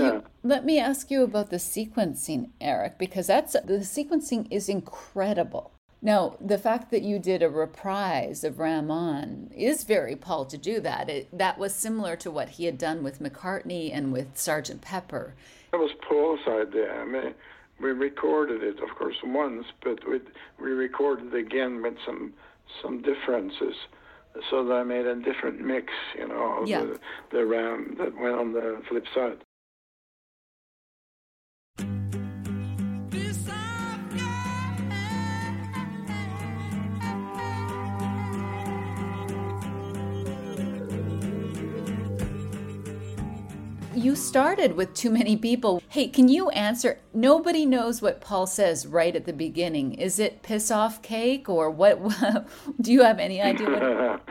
you about the sequencing, Eric, because the sequencing is incredible. Now, the fact that you did a reprise of Ram On is very Paul to do that. That was similar to what he had done with McCartney and with Sgt. Pepper. That was Paul's idea. I mean, we recorded it, of course, once, but we recorded it again with some differences. So that I made a different mix, you know, of the Ram that went on the flip side. You started with Too Many People. Hey, can you answer? Nobody knows what Paul says right at the beginning. Is it piss off cake or what? Do you have any idea what?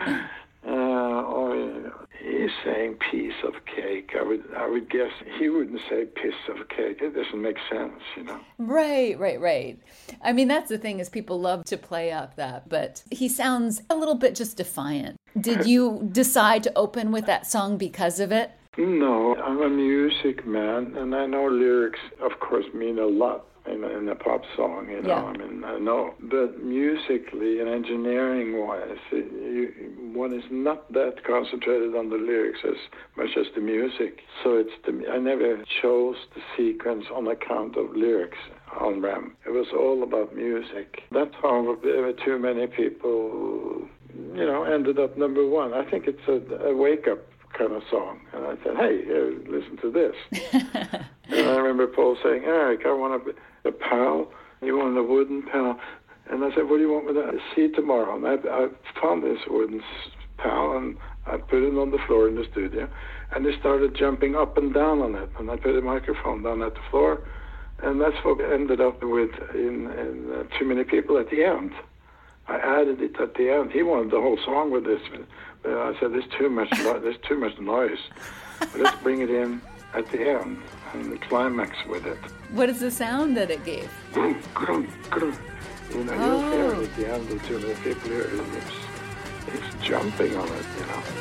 He's saying piece of cake. I would guess he wouldn't say piece of cake. It doesn't make sense, you know. Right. I mean, that's the thing is people love to play up that, but he sounds a little bit just defiant. Did you decide to open with that song because of it? No, I'm a music man, and I know lyrics, of course, mean a lot in a pop song, you know. Yeah. I mean, I know. But musically and engineering-wise, one is not that concentrated on the lyrics as much as the music. So I never chose the sequence on account of lyrics on Ram. It was all about music. That song, Too Many People, you know, ended up number one. I think it's a wake-up kind of song. And I said, "Hey, listen to this." And I remember Paul saying, "Eric, I want a pal. You want a wooden pal?" And I said, "What do you want with that?" "See tomorrow." And I found this wooden pal, and I put it on the floor in the studio. And they started jumping up and down on it. And I put a microphone down at the floor. And that's what we ended up with in Too Many People at the end. I added it at the end. He wanted the whole song with this. But I said, there's too much noise. Let's bring it in at the end and the climax with it. What is the sound that it gave? Grum, grum, grum. You know, you'll hear it at the end of Too Many People here. It's jumping on it, you know.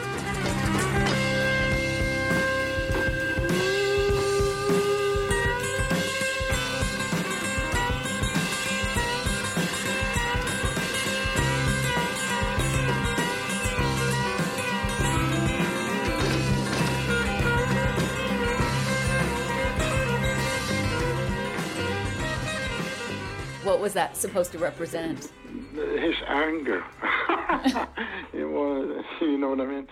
What was that supposed to represent? His anger. You know what I mean?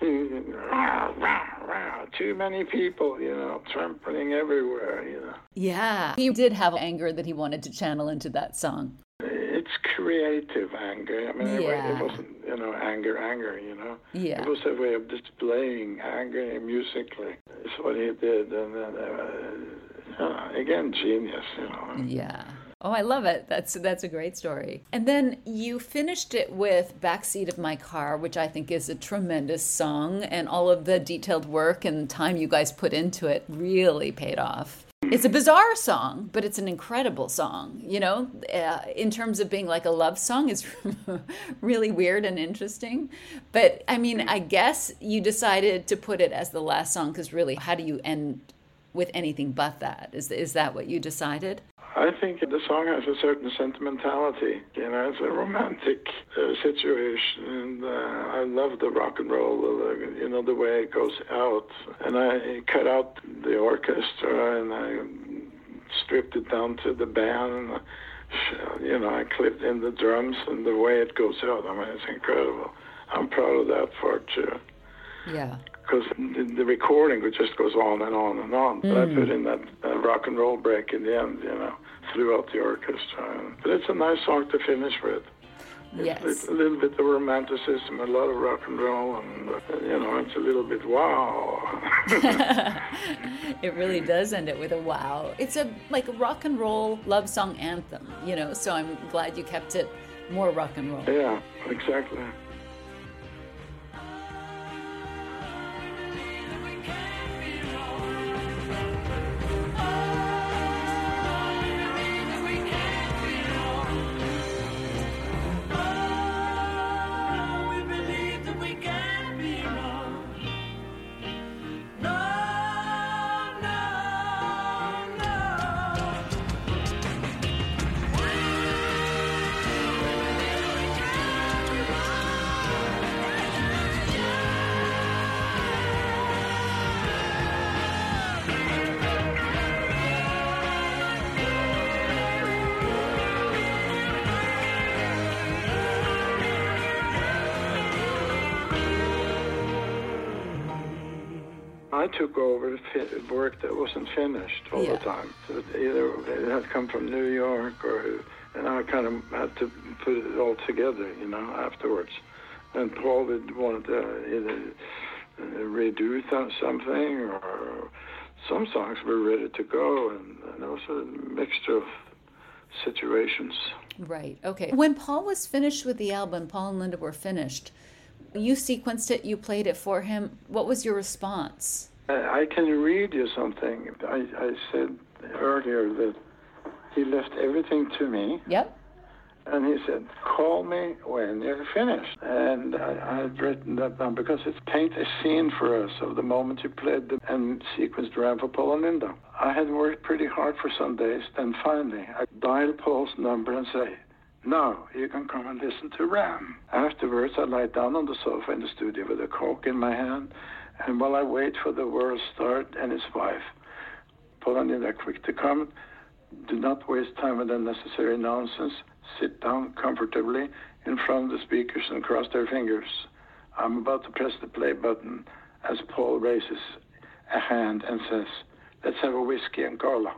Too many people, you know, trampling everywhere, you know. Yeah. He did have anger that he wanted to channel into that song. it's creative anger. I mean, Yeah. it wasn't, anger, Yeah. It was a way of displaying anger musically. It's what he did. And then, again, genius, Yeah. Oh, I love it. That's a great story. And then you finished it with Backseat of My Car, which I think is a tremendous song, and all of the detailed work and time you guys put into it really paid off. It's a bizarre song, but it's an incredible song, in terms of being like a love song. It's really weird and interesting. But I mean, I guess you decided to put it as the last song because really, how do you end with anything but that? Is that what you decided? I think the song has a certain sentimentality. It's a romantic situation, and I love the rock and roll, the way it goes out. And I cut out the orchestra, and I stripped it down to the band. And, I clipped in the drums, and the way it goes out, I mean, it's incredible. I'm proud of that part, too. Yeah. Because the recording just goes on and on and on. But I put in that rock and roll break in the end, throughout the orchestra. But it's a nice song to finish with. Yes. It's a little bit of romanticism, a lot of rock and roll, and, it's a little bit wow. It really does end it with a wow. It's a rock and roll love song anthem, so I'm glad you kept it more rock and roll. Yeah, exactly. I took over work that wasn't finished all the time. So either it had come from New York, and I kind of had to put it all together, afterwards. And Paul wanted to either redo something, or some songs were ready to go, and it was a mixture of situations. Right. Okay. When Paul was finished with the album, Paul and Linda were finished. You sequenced it, you played it for him. What was your response? I can read you something. I said earlier that he left everything to me. Yep. And he said, call me when you're finished. And I had written that down because it paints a scene for us of the moment you played and sequenced Ram for Paul and Linda. I had worked pretty hard for some days. Then finally, I dialed Paul's number and say, now you can come and listen to Ram. Afterwards, I lie down on the sofa in the studio with a Coke in my hand. And while I wait for the world start and his wife, Paul and Linda are quick to come. Do not waste time with unnecessary nonsense. Sit down comfortably in front of the speakers and cross their fingers. I'm about to press the play button as Paul raises a hand and says, let's have a whiskey and cola.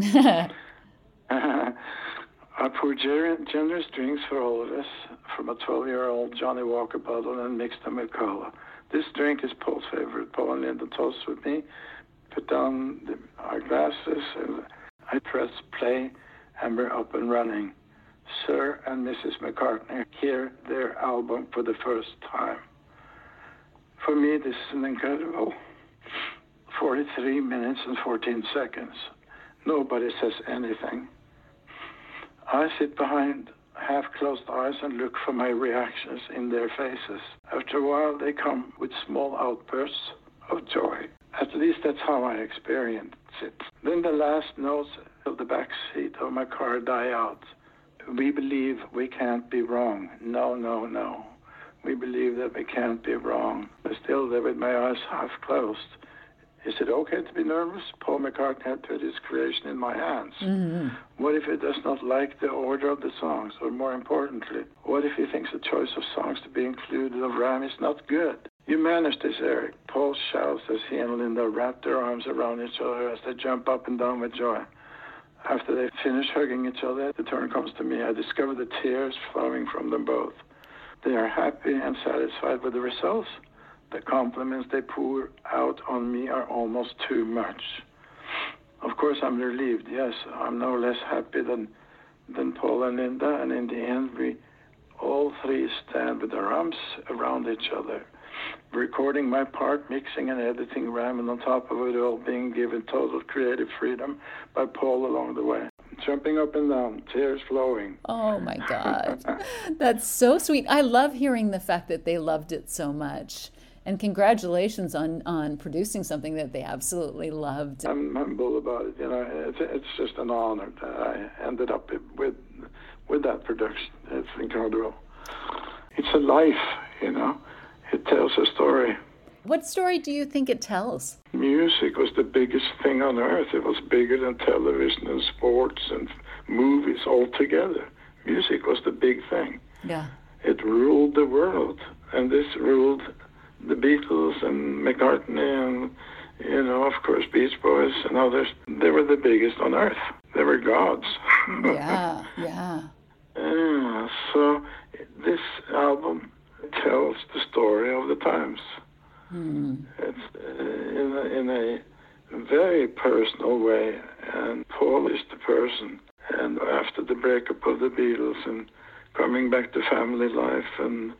I pour generous drinks for all of us from a 12-year-old Johnny Walker bottle and mix them with cola. This drink is Paul's favorite. Paul and Linda toast with me, put down our glasses, and I press play, and we're up and running. Sir and Mrs. McCartney hear their album for the first time. For me, this is an incredible 43 minutes and 14 seconds. Nobody says anything. I sit behind half-closed eyes and look for my reactions in their faces. After a while, they come with small outbursts of joy. At least that's how I experience it. Then the last notes of the back seat of my car die out. We believe we can't be wrong. No, no, no. We believe that we can't be wrong. I'm still there with my eyes half closed. Is it okay to be nervous? Paul McCartney had put his creation in my hands. Mm-hmm. What if he does not like the order of the songs? Or more importantly, what if he thinks the choice of songs to be included of Ram is not good? You managed this, Eric. Paul shouts as he and Linda wrap their arms around each other as they jump up and down with joy. After they finish hugging each other, the turn comes to me. I discover the tears flowing from them both. They are happy and satisfied with the results. The compliments they pour out on me are almost too much. Of course, I'm relieved. Yes, I'm no less happy than Paul and Linda, and in the end, we all three stand with our arms around each other, recording my part, mixing and editing Ram, and on top of it all, being given total creative freedom by Paul along the way. Jumping up and down, tears flowing. Oh my God. That's so sweet. I love hearing the fact that they loved it so much. And congratulations on producing something that they absolutely loved. I'm humble about it. It's just an honor that I ended up with that production. It's incredible. It's a life, It tells a story. What story do you think it tells? Music was the biggest thing on earth. It was bigger than television and sports and movies altogether. Music was the big thing. Yeah. It ruled the world. And this ruled the Beatles and McCartney and, of course, Beach Boys and others. They were the biggest on earth. They were gods. Yeah. So this album tells the story of the times. It's in a very personal way, and Paul is the person. And after the breakup of the Beatles and coming back to family life and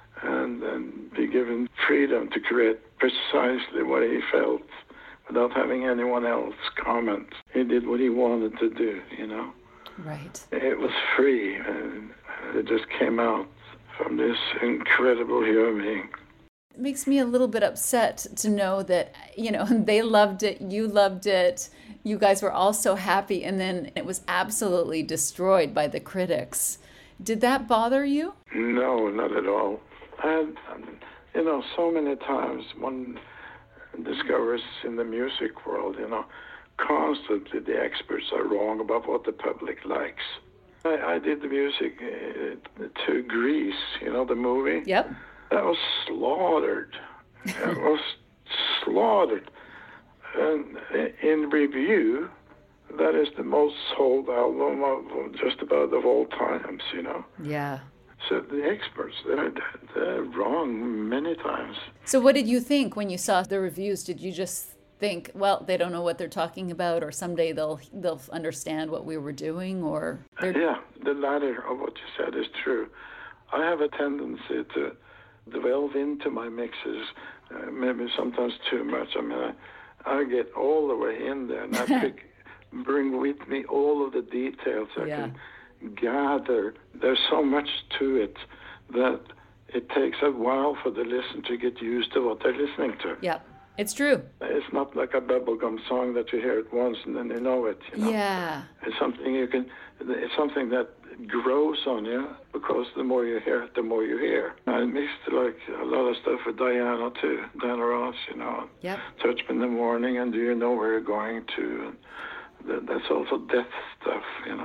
be given freedom to create precisely what he felt without having anyone else comment. He did what he wanted to do, Right. It was free, and it just came out from this incredible human being. It makes me a little bit upset to know that, they loved it, you loved it, you guys were all so happy, and then it was absolutely destroyed by the critics. Did that bother you? No, not at all. And, so many times one discovers in the music world, constantly the experts are wrong about what the public likes. I did the music to Grease, the movie. Yep. That was slaughtered. It was slaughtered. And in review, that is the most sold album of just about of all times, Yeah. So the experts, they're wrong many times. So what did you think when you saw the reviews? Did you just think, well, they don't know what they're talking about, or someday they'll understand what we were doing, or... Yeah, the latter of what you said is true. I have a tendency to delve into my mixes, maybe sometimes too much. I get all the way in there, and I bring with me all of the details I can gather. There's so much to it that it takes a while for the listener to get used to what they're listening to. Yep, it's true. It's not like a bubblegum song that you hear it once and then you know it. Yeah. It's something it's something that grows on you, because the more you hear it, the more you hear. I mixed like a lot of stuff with Diana too, Diana Ross, Yep. Touch Me in the Morning and Do You Know Where You're Going To? That's also death stuff,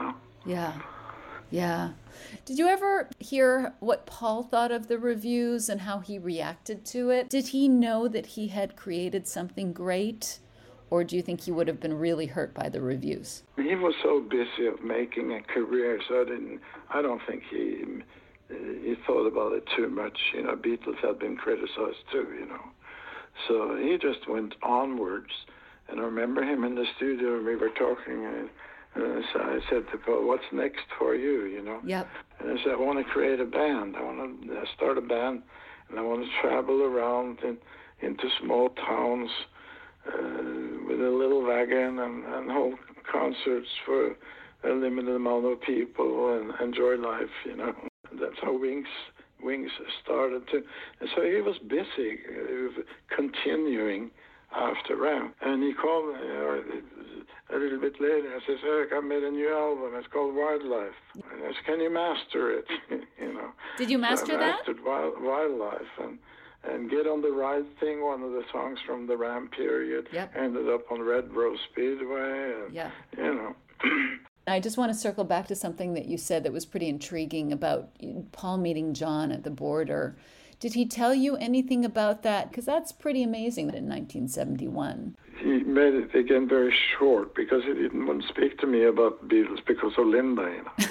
Yeah. Did you ever hear what Paul thought of the reviews and how he reacted to it? Did he know that he had created something great? Or do you think he would have been really hurt by the reviews? He was so busy of making a career, so I don't think he thought about it too much. Beatles had been criticized too, So he just went onwards. And I remember him in the studio, and we were talking, so I said to Paul, what's next for you, Yep. And I said, I want to create a band. I want to start a band, and I want to travel around into small towns with a little wagon and hold concerts for a limited amount of people and enjoy life, That's how Wings started to. And so he was busy continuing after Ram. And he called me a little bit later and says, Eric, I made a new album. It's called Wildlife. And I said, can you master it? Did you master so I that? mastered Wildlife and Get on the Right Thing, one of the songs from the Ram period. Yep. Ended up on Red Rose Speedway. And, I just want to circle back to something that you said that was pretty intriguing about Paul meeting John at the border. Did he tell you anything about that? Because that's pretty amazing in 1971. He made it again very short because he didn't want to speak to me about Beatles because of Linda.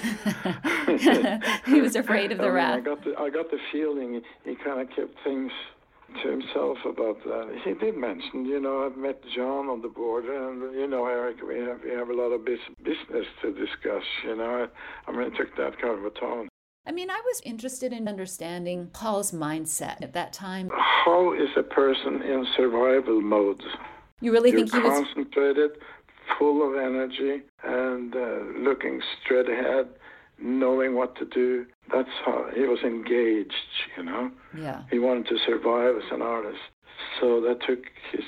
He was afraid of the wrath. I got the feeling he kind of kept things to himself about that. He did mention, I've met John on the board, and Eric, we have a lot of business to discuss. It took that kind of a tone. I was interested in understanding Paul's mindset at that time. How is a person in survival mode? You really think he was concentrated, full of energy, and looking straight ahead, knowing what to do? That's how he was engaged, Yeah. He wanted to survive as an artist. So that took his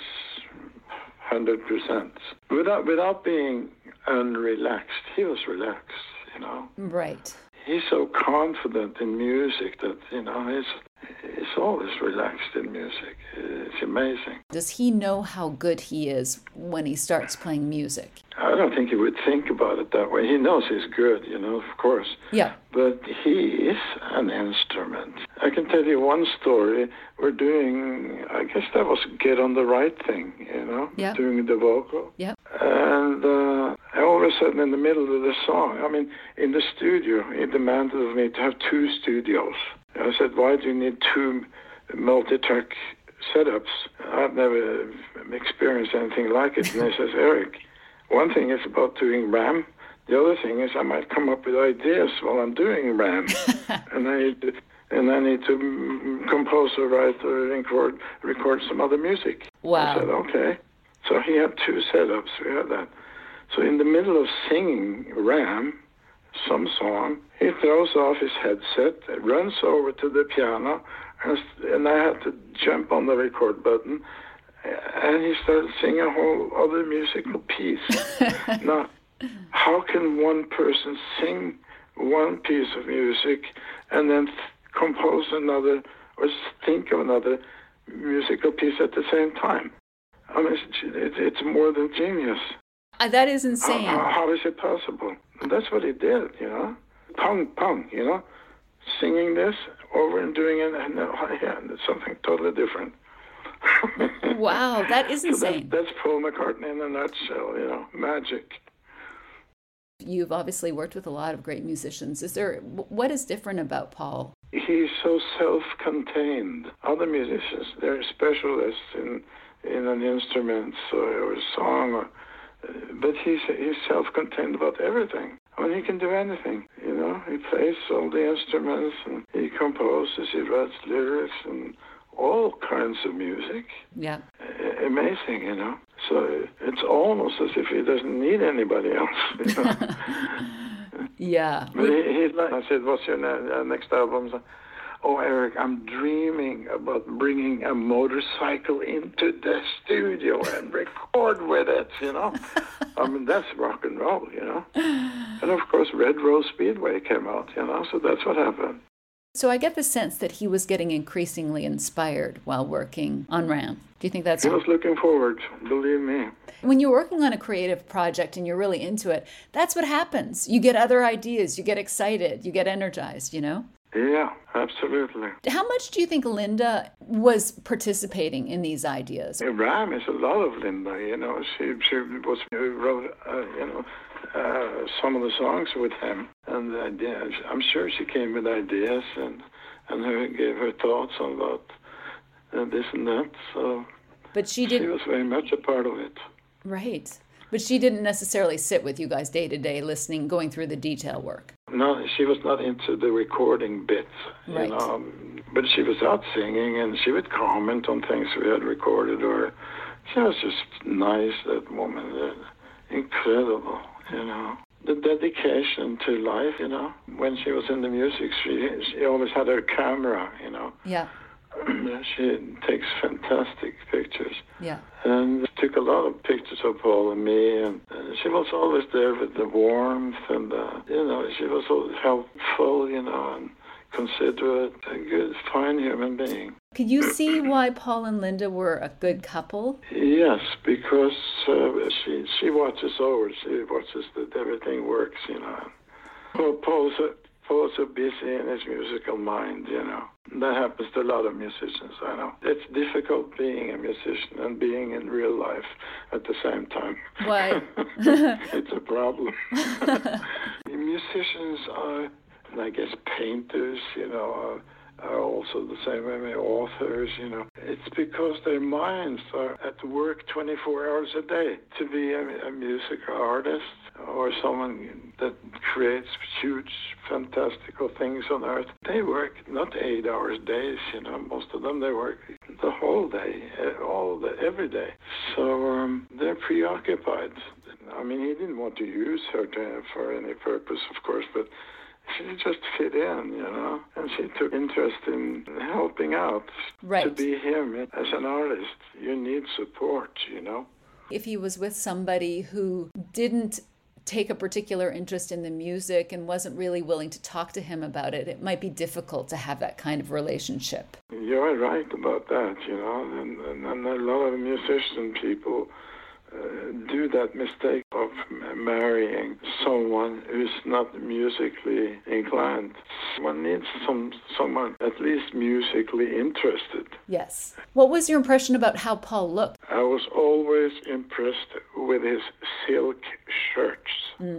100%. Without being unrelaxed. He was relaxed, Right. He's so confident in music that, he's always relaxed in music. It's amazing. Does he know how good he is when he starts playing music? I don't think he would think about it that way. He knows he's good, of course. Yeah. But he is an instrument. I can tell you one story. We're doing, I guess that was Get on the Right Thing, Yeah. doing the vocal. Yeah. And all of a sudden in the middle of the song, in the studio, he demanded of me to have 2 studios. I said, why do you need 2 multi-track setups? I've never experienced anything like it. And he says, Eric, one thing is about doing Ram. The other thing is I might come up with ideas while I'm doing Ram. and I need to compose or write or record some other music. Wow. I said, okay. So he had 2 setups. We had that. So in the middle of singing Ram, some song, he throws off his headset, runs over to the piano, and I had to jump on the record button, and he started singing a whole other musical piece. Now, how can one person sing one piece of music and then compose another or think of another musical piece at the same time? It's more than genius. That is insane. How is it possible? And that's what he did, Pong, pong, singing this over and doing it, and it's something totally different. Wow, that is insane. So that's Paul McCartney in a nutshell, magic. You've obviously worked with a lot of great musicians. What is different about Paul? He's so self-contained. Other musicians, they're specialists in an instrument or a song, but he's self-contained about everything. He can do anything, He plays all the instruments, and he composes, he writes lyrics, and all kinds of music. Yeah. Amazing, So it's almost as if he doesn't need anybody else, Yeah. But I said, what's your next album? Oh, Eric, I'm dreaming about bringing a motorcycle into the studio and record with it, That's rock and roll, And of course, Red Rose Speedway came out, so that's what happened. So I get the sense that he was getting increasingly inspired while working on Ram. Do you think that's... He was looking forward, believe me. When you're working on a creative project and you're really into it, that's what happens. You get other ideas, you get excited, you get energized, Yeah, absolutely. How much do you think Linda was participating in these ideas? Ram is a lot of Linda, She was wrote, some of the songs with him, and I'm sure she came with ideas and gave her thoughts about this and that. So, but she was very much a part of it. Right, but she didn't necessarily sit with you guys day to day, listening, going through the detail work. No, she was not into the recording bits, right. But she was out singing, and she would comment on things we had recorded, or she was just nice, that woman, incredible, The dedication to life, When she was in the music, she always had her camera, Yeah. She takes fantastic pictures. Yeah. And took a lot of pictures of Paul and me, and she was always there with the warmth, and, she was so helpful, and considerate, a good, fine human being. Could you see why Paul and Linda were a good couple? Yes, because she watches over. She watches that everything works, Paul's a also busy in his musical mind, you know. That happens to a lot of musicians, I know. It's difficult being a musician and being in real life at the same time. Why? It's a problem. Musicians are, I guess, painters, you know, are also the same way, authors, you know. It's because their minds are at work 24 hours a day. To be a musical artist or someone that creates huge, fantastical things on earth, they work not 8 hours days, you know. Most of them, they work the whole day, every day. So they're preoccupied. I mean, he didn't want to use her for any purpose, of course, but she just fit in, you know, and she took interest in helping out. Right. To be him as an artist, you need support, you know. If he was with somebody who didn't take a particular interest in the music and wasn't really willing to talk to him about it, it might be difficult to have that kind of relationship. You're right about that, you know, and a lot of musician people do that mistake of marrying someone who's not musically inclined. One needs someone at least musically interested. Yes. What was your impression about how Paul looked? I was always impressed with his silk shirts.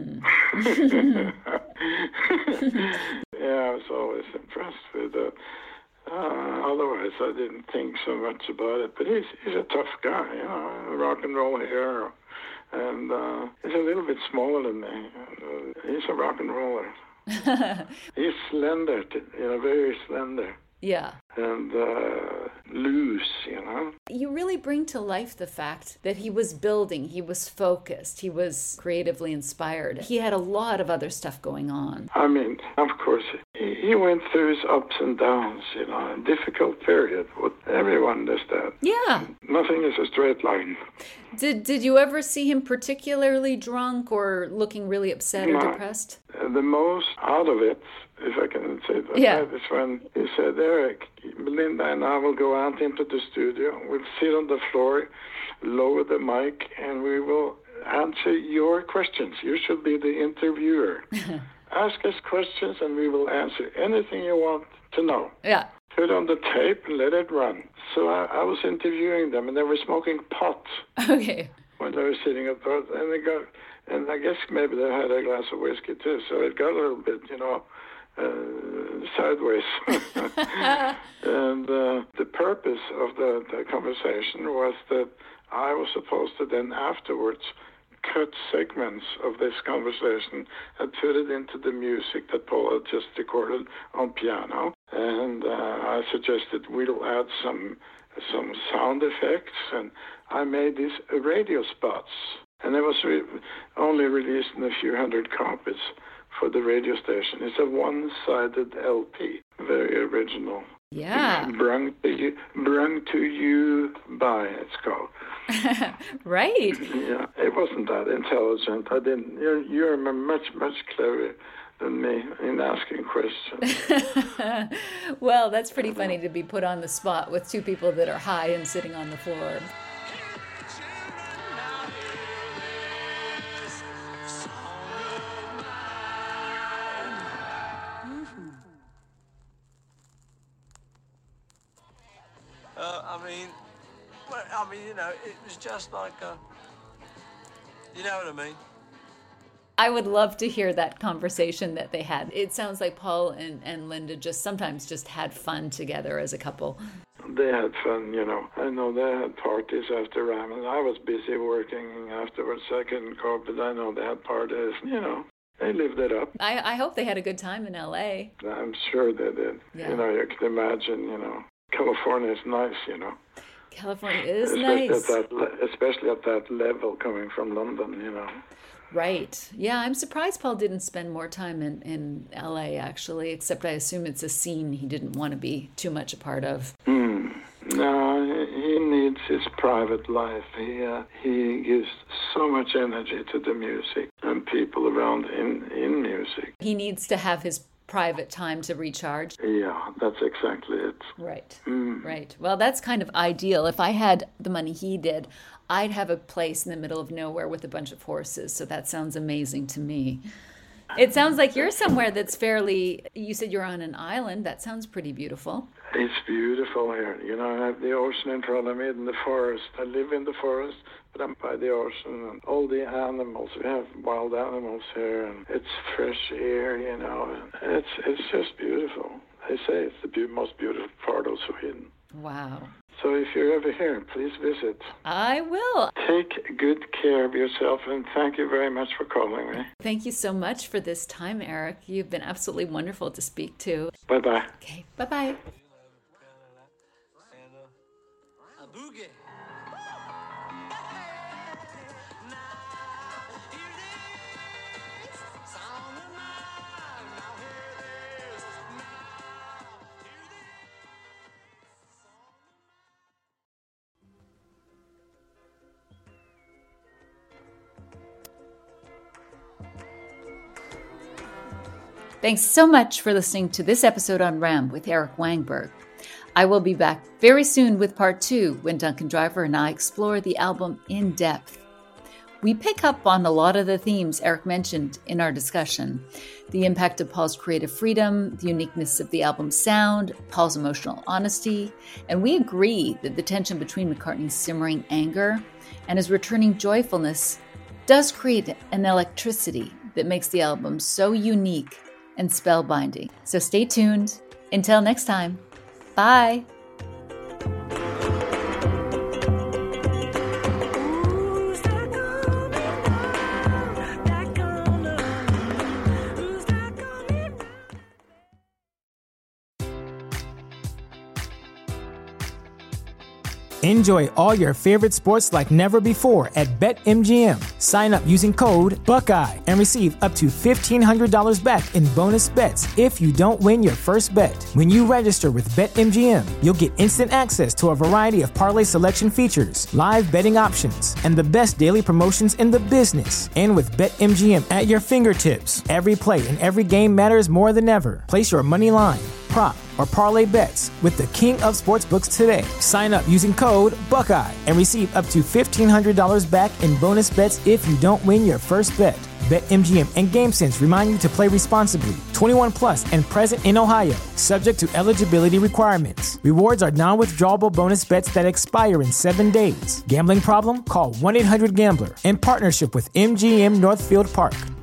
Yeah, I was always impressed with that. Otherwise, I didn't think so much about it. But he's a tough guy, you know, rock and roll hero. And he's a little bit smaller than me. He's a rock and roller. He's slender, very slender. Yeah. And loose, you know. You really bring to life the fact that he was building, he was focused, he was creatively inspired. He had a lot of other stuff going on. I mean, of course, he went through his ups and downs, you know, a difficult period. Everyone does that. Yeah. Nothing is a straight line. Did you ever see him particularly drunk or looking really upset or depressed? The most out of it, if I can say that, is when he said, Eric, Belinda and I will go out into the studio. We'll sit on the floor, lower the mic, and we will answer your questions. You should be the interviewer. Ask us questions, and we will answer anything you want to know. Yeah. Put on the tape and let it run. So I was interviewing them, and they were smoking pot. Okay. When they were sitting at pot, and I guess maybe they had a glass of whiskey too, so it got a little bit, you know, sideways. And the purpose of the conversation was that I was supposed to then afterwards cut segments of this conversation and put it into the music that Paul had just recorded on piano. And I suggested we'll add some sound effects, and I made these radio spots. And it was only released in a few hundred copies for the radio station. It's a one-sided LP, very original. Yeah. Brung to you by, it's called. Right. Yeah, it wasn't that intelligent. I didn't. You're much cleverer than me in asking questions. Well, that's pretty funny to be put on the spot with two people that are high and sitting on the floor. You know, it was just like, you know what I mean? I would love to hear that conversation that they had. It sounds like Paul and Linda sometimes just had fun together as a couple. They had fun, you know. I know they had parties after Ram, and I was busy working afterwards. I couldn't go, but I know they had parties, you know. They lived it up. I hope they had a good time in L.A. I'm sure they did. Yeah. You know, you can imagine, you know. California is nice, you know. California is especially nice. Especially at that level coming from London, you know. Right. Yeah, I'm surprised Paul didn't spend more time in L.A., actually, except I assume it's a scene he didn't want to be too much a part of. No, he needs his private life. He gives so much energy to the music and people around in music. He needs to have his private time to recharge. Yeah, that's exactly it. Right. Right. Well, that's kind of ideal. If I had the money he did, I'd have a place in the middle of nowhere with a bunch of horses. So that sounds amazing to me. It sounds like you're somewhere that's fairly, you said you're on an island. That sounds pretty beautiful. It's beautiful here. You know, I have the ocean in front of me and the forest. I live in the forest, but I'm by the ocean. And all the animals, we have wild animals here, and it's fresh air, you know. And it's just beautiful. They say it's the most beautiful part of Sweden. Wow. So if you're ever here, please visit. I will. Take good care of yourself, and thank you very much for calling me. Thank you so much for this time, Eric. You've been absolutely wonderful to speak to. Bye-bye. Okay, bye-bye. A boogie. Thanks so much for listening to this episode on Ram with Eric Wangberg. I will be back very soon with part 2 when Duncan Driver and I explore the album in depth. We pick up on a lot of the themes Eric mentioned in our discussion. The impact of Paul's creative freedom, the uniqueness of the album's sound, Paul's emotional honesty, and we agree that the tension between McCartney's simmering anger and his returning joyfulness does create an electricity that makes the album so unique and spellbinding. So stay tuned. Until next time, bye. Enjoy all your favorite sports like never before at BetMGM. Sign up using code Buckeye and receive up to $1,500 back in bonus bets if you don't win your first bet. When you register with BetMGM, you'll get instant access to a variety of parlay selection features, live betting options, and the best daily promotions in the business. And with BetMGM at your fingertips, every play and every game matters more than ever. Place your money line, prop, or parlay bets with the king of sportsbooks today. Sign up using code Buckeye and receive up to $1,500 back in bonus bets if you don't win your first bet. BetMGM and GameSense remind you to play responsibly. 21 plus and present in Ohio, subject to eligibility requirements. Rewards are non-withdrawable bonus bets that expire in 7 days. Gambling problem? Call 1-800-GAMBLER in partnership with MGM Northfield Park.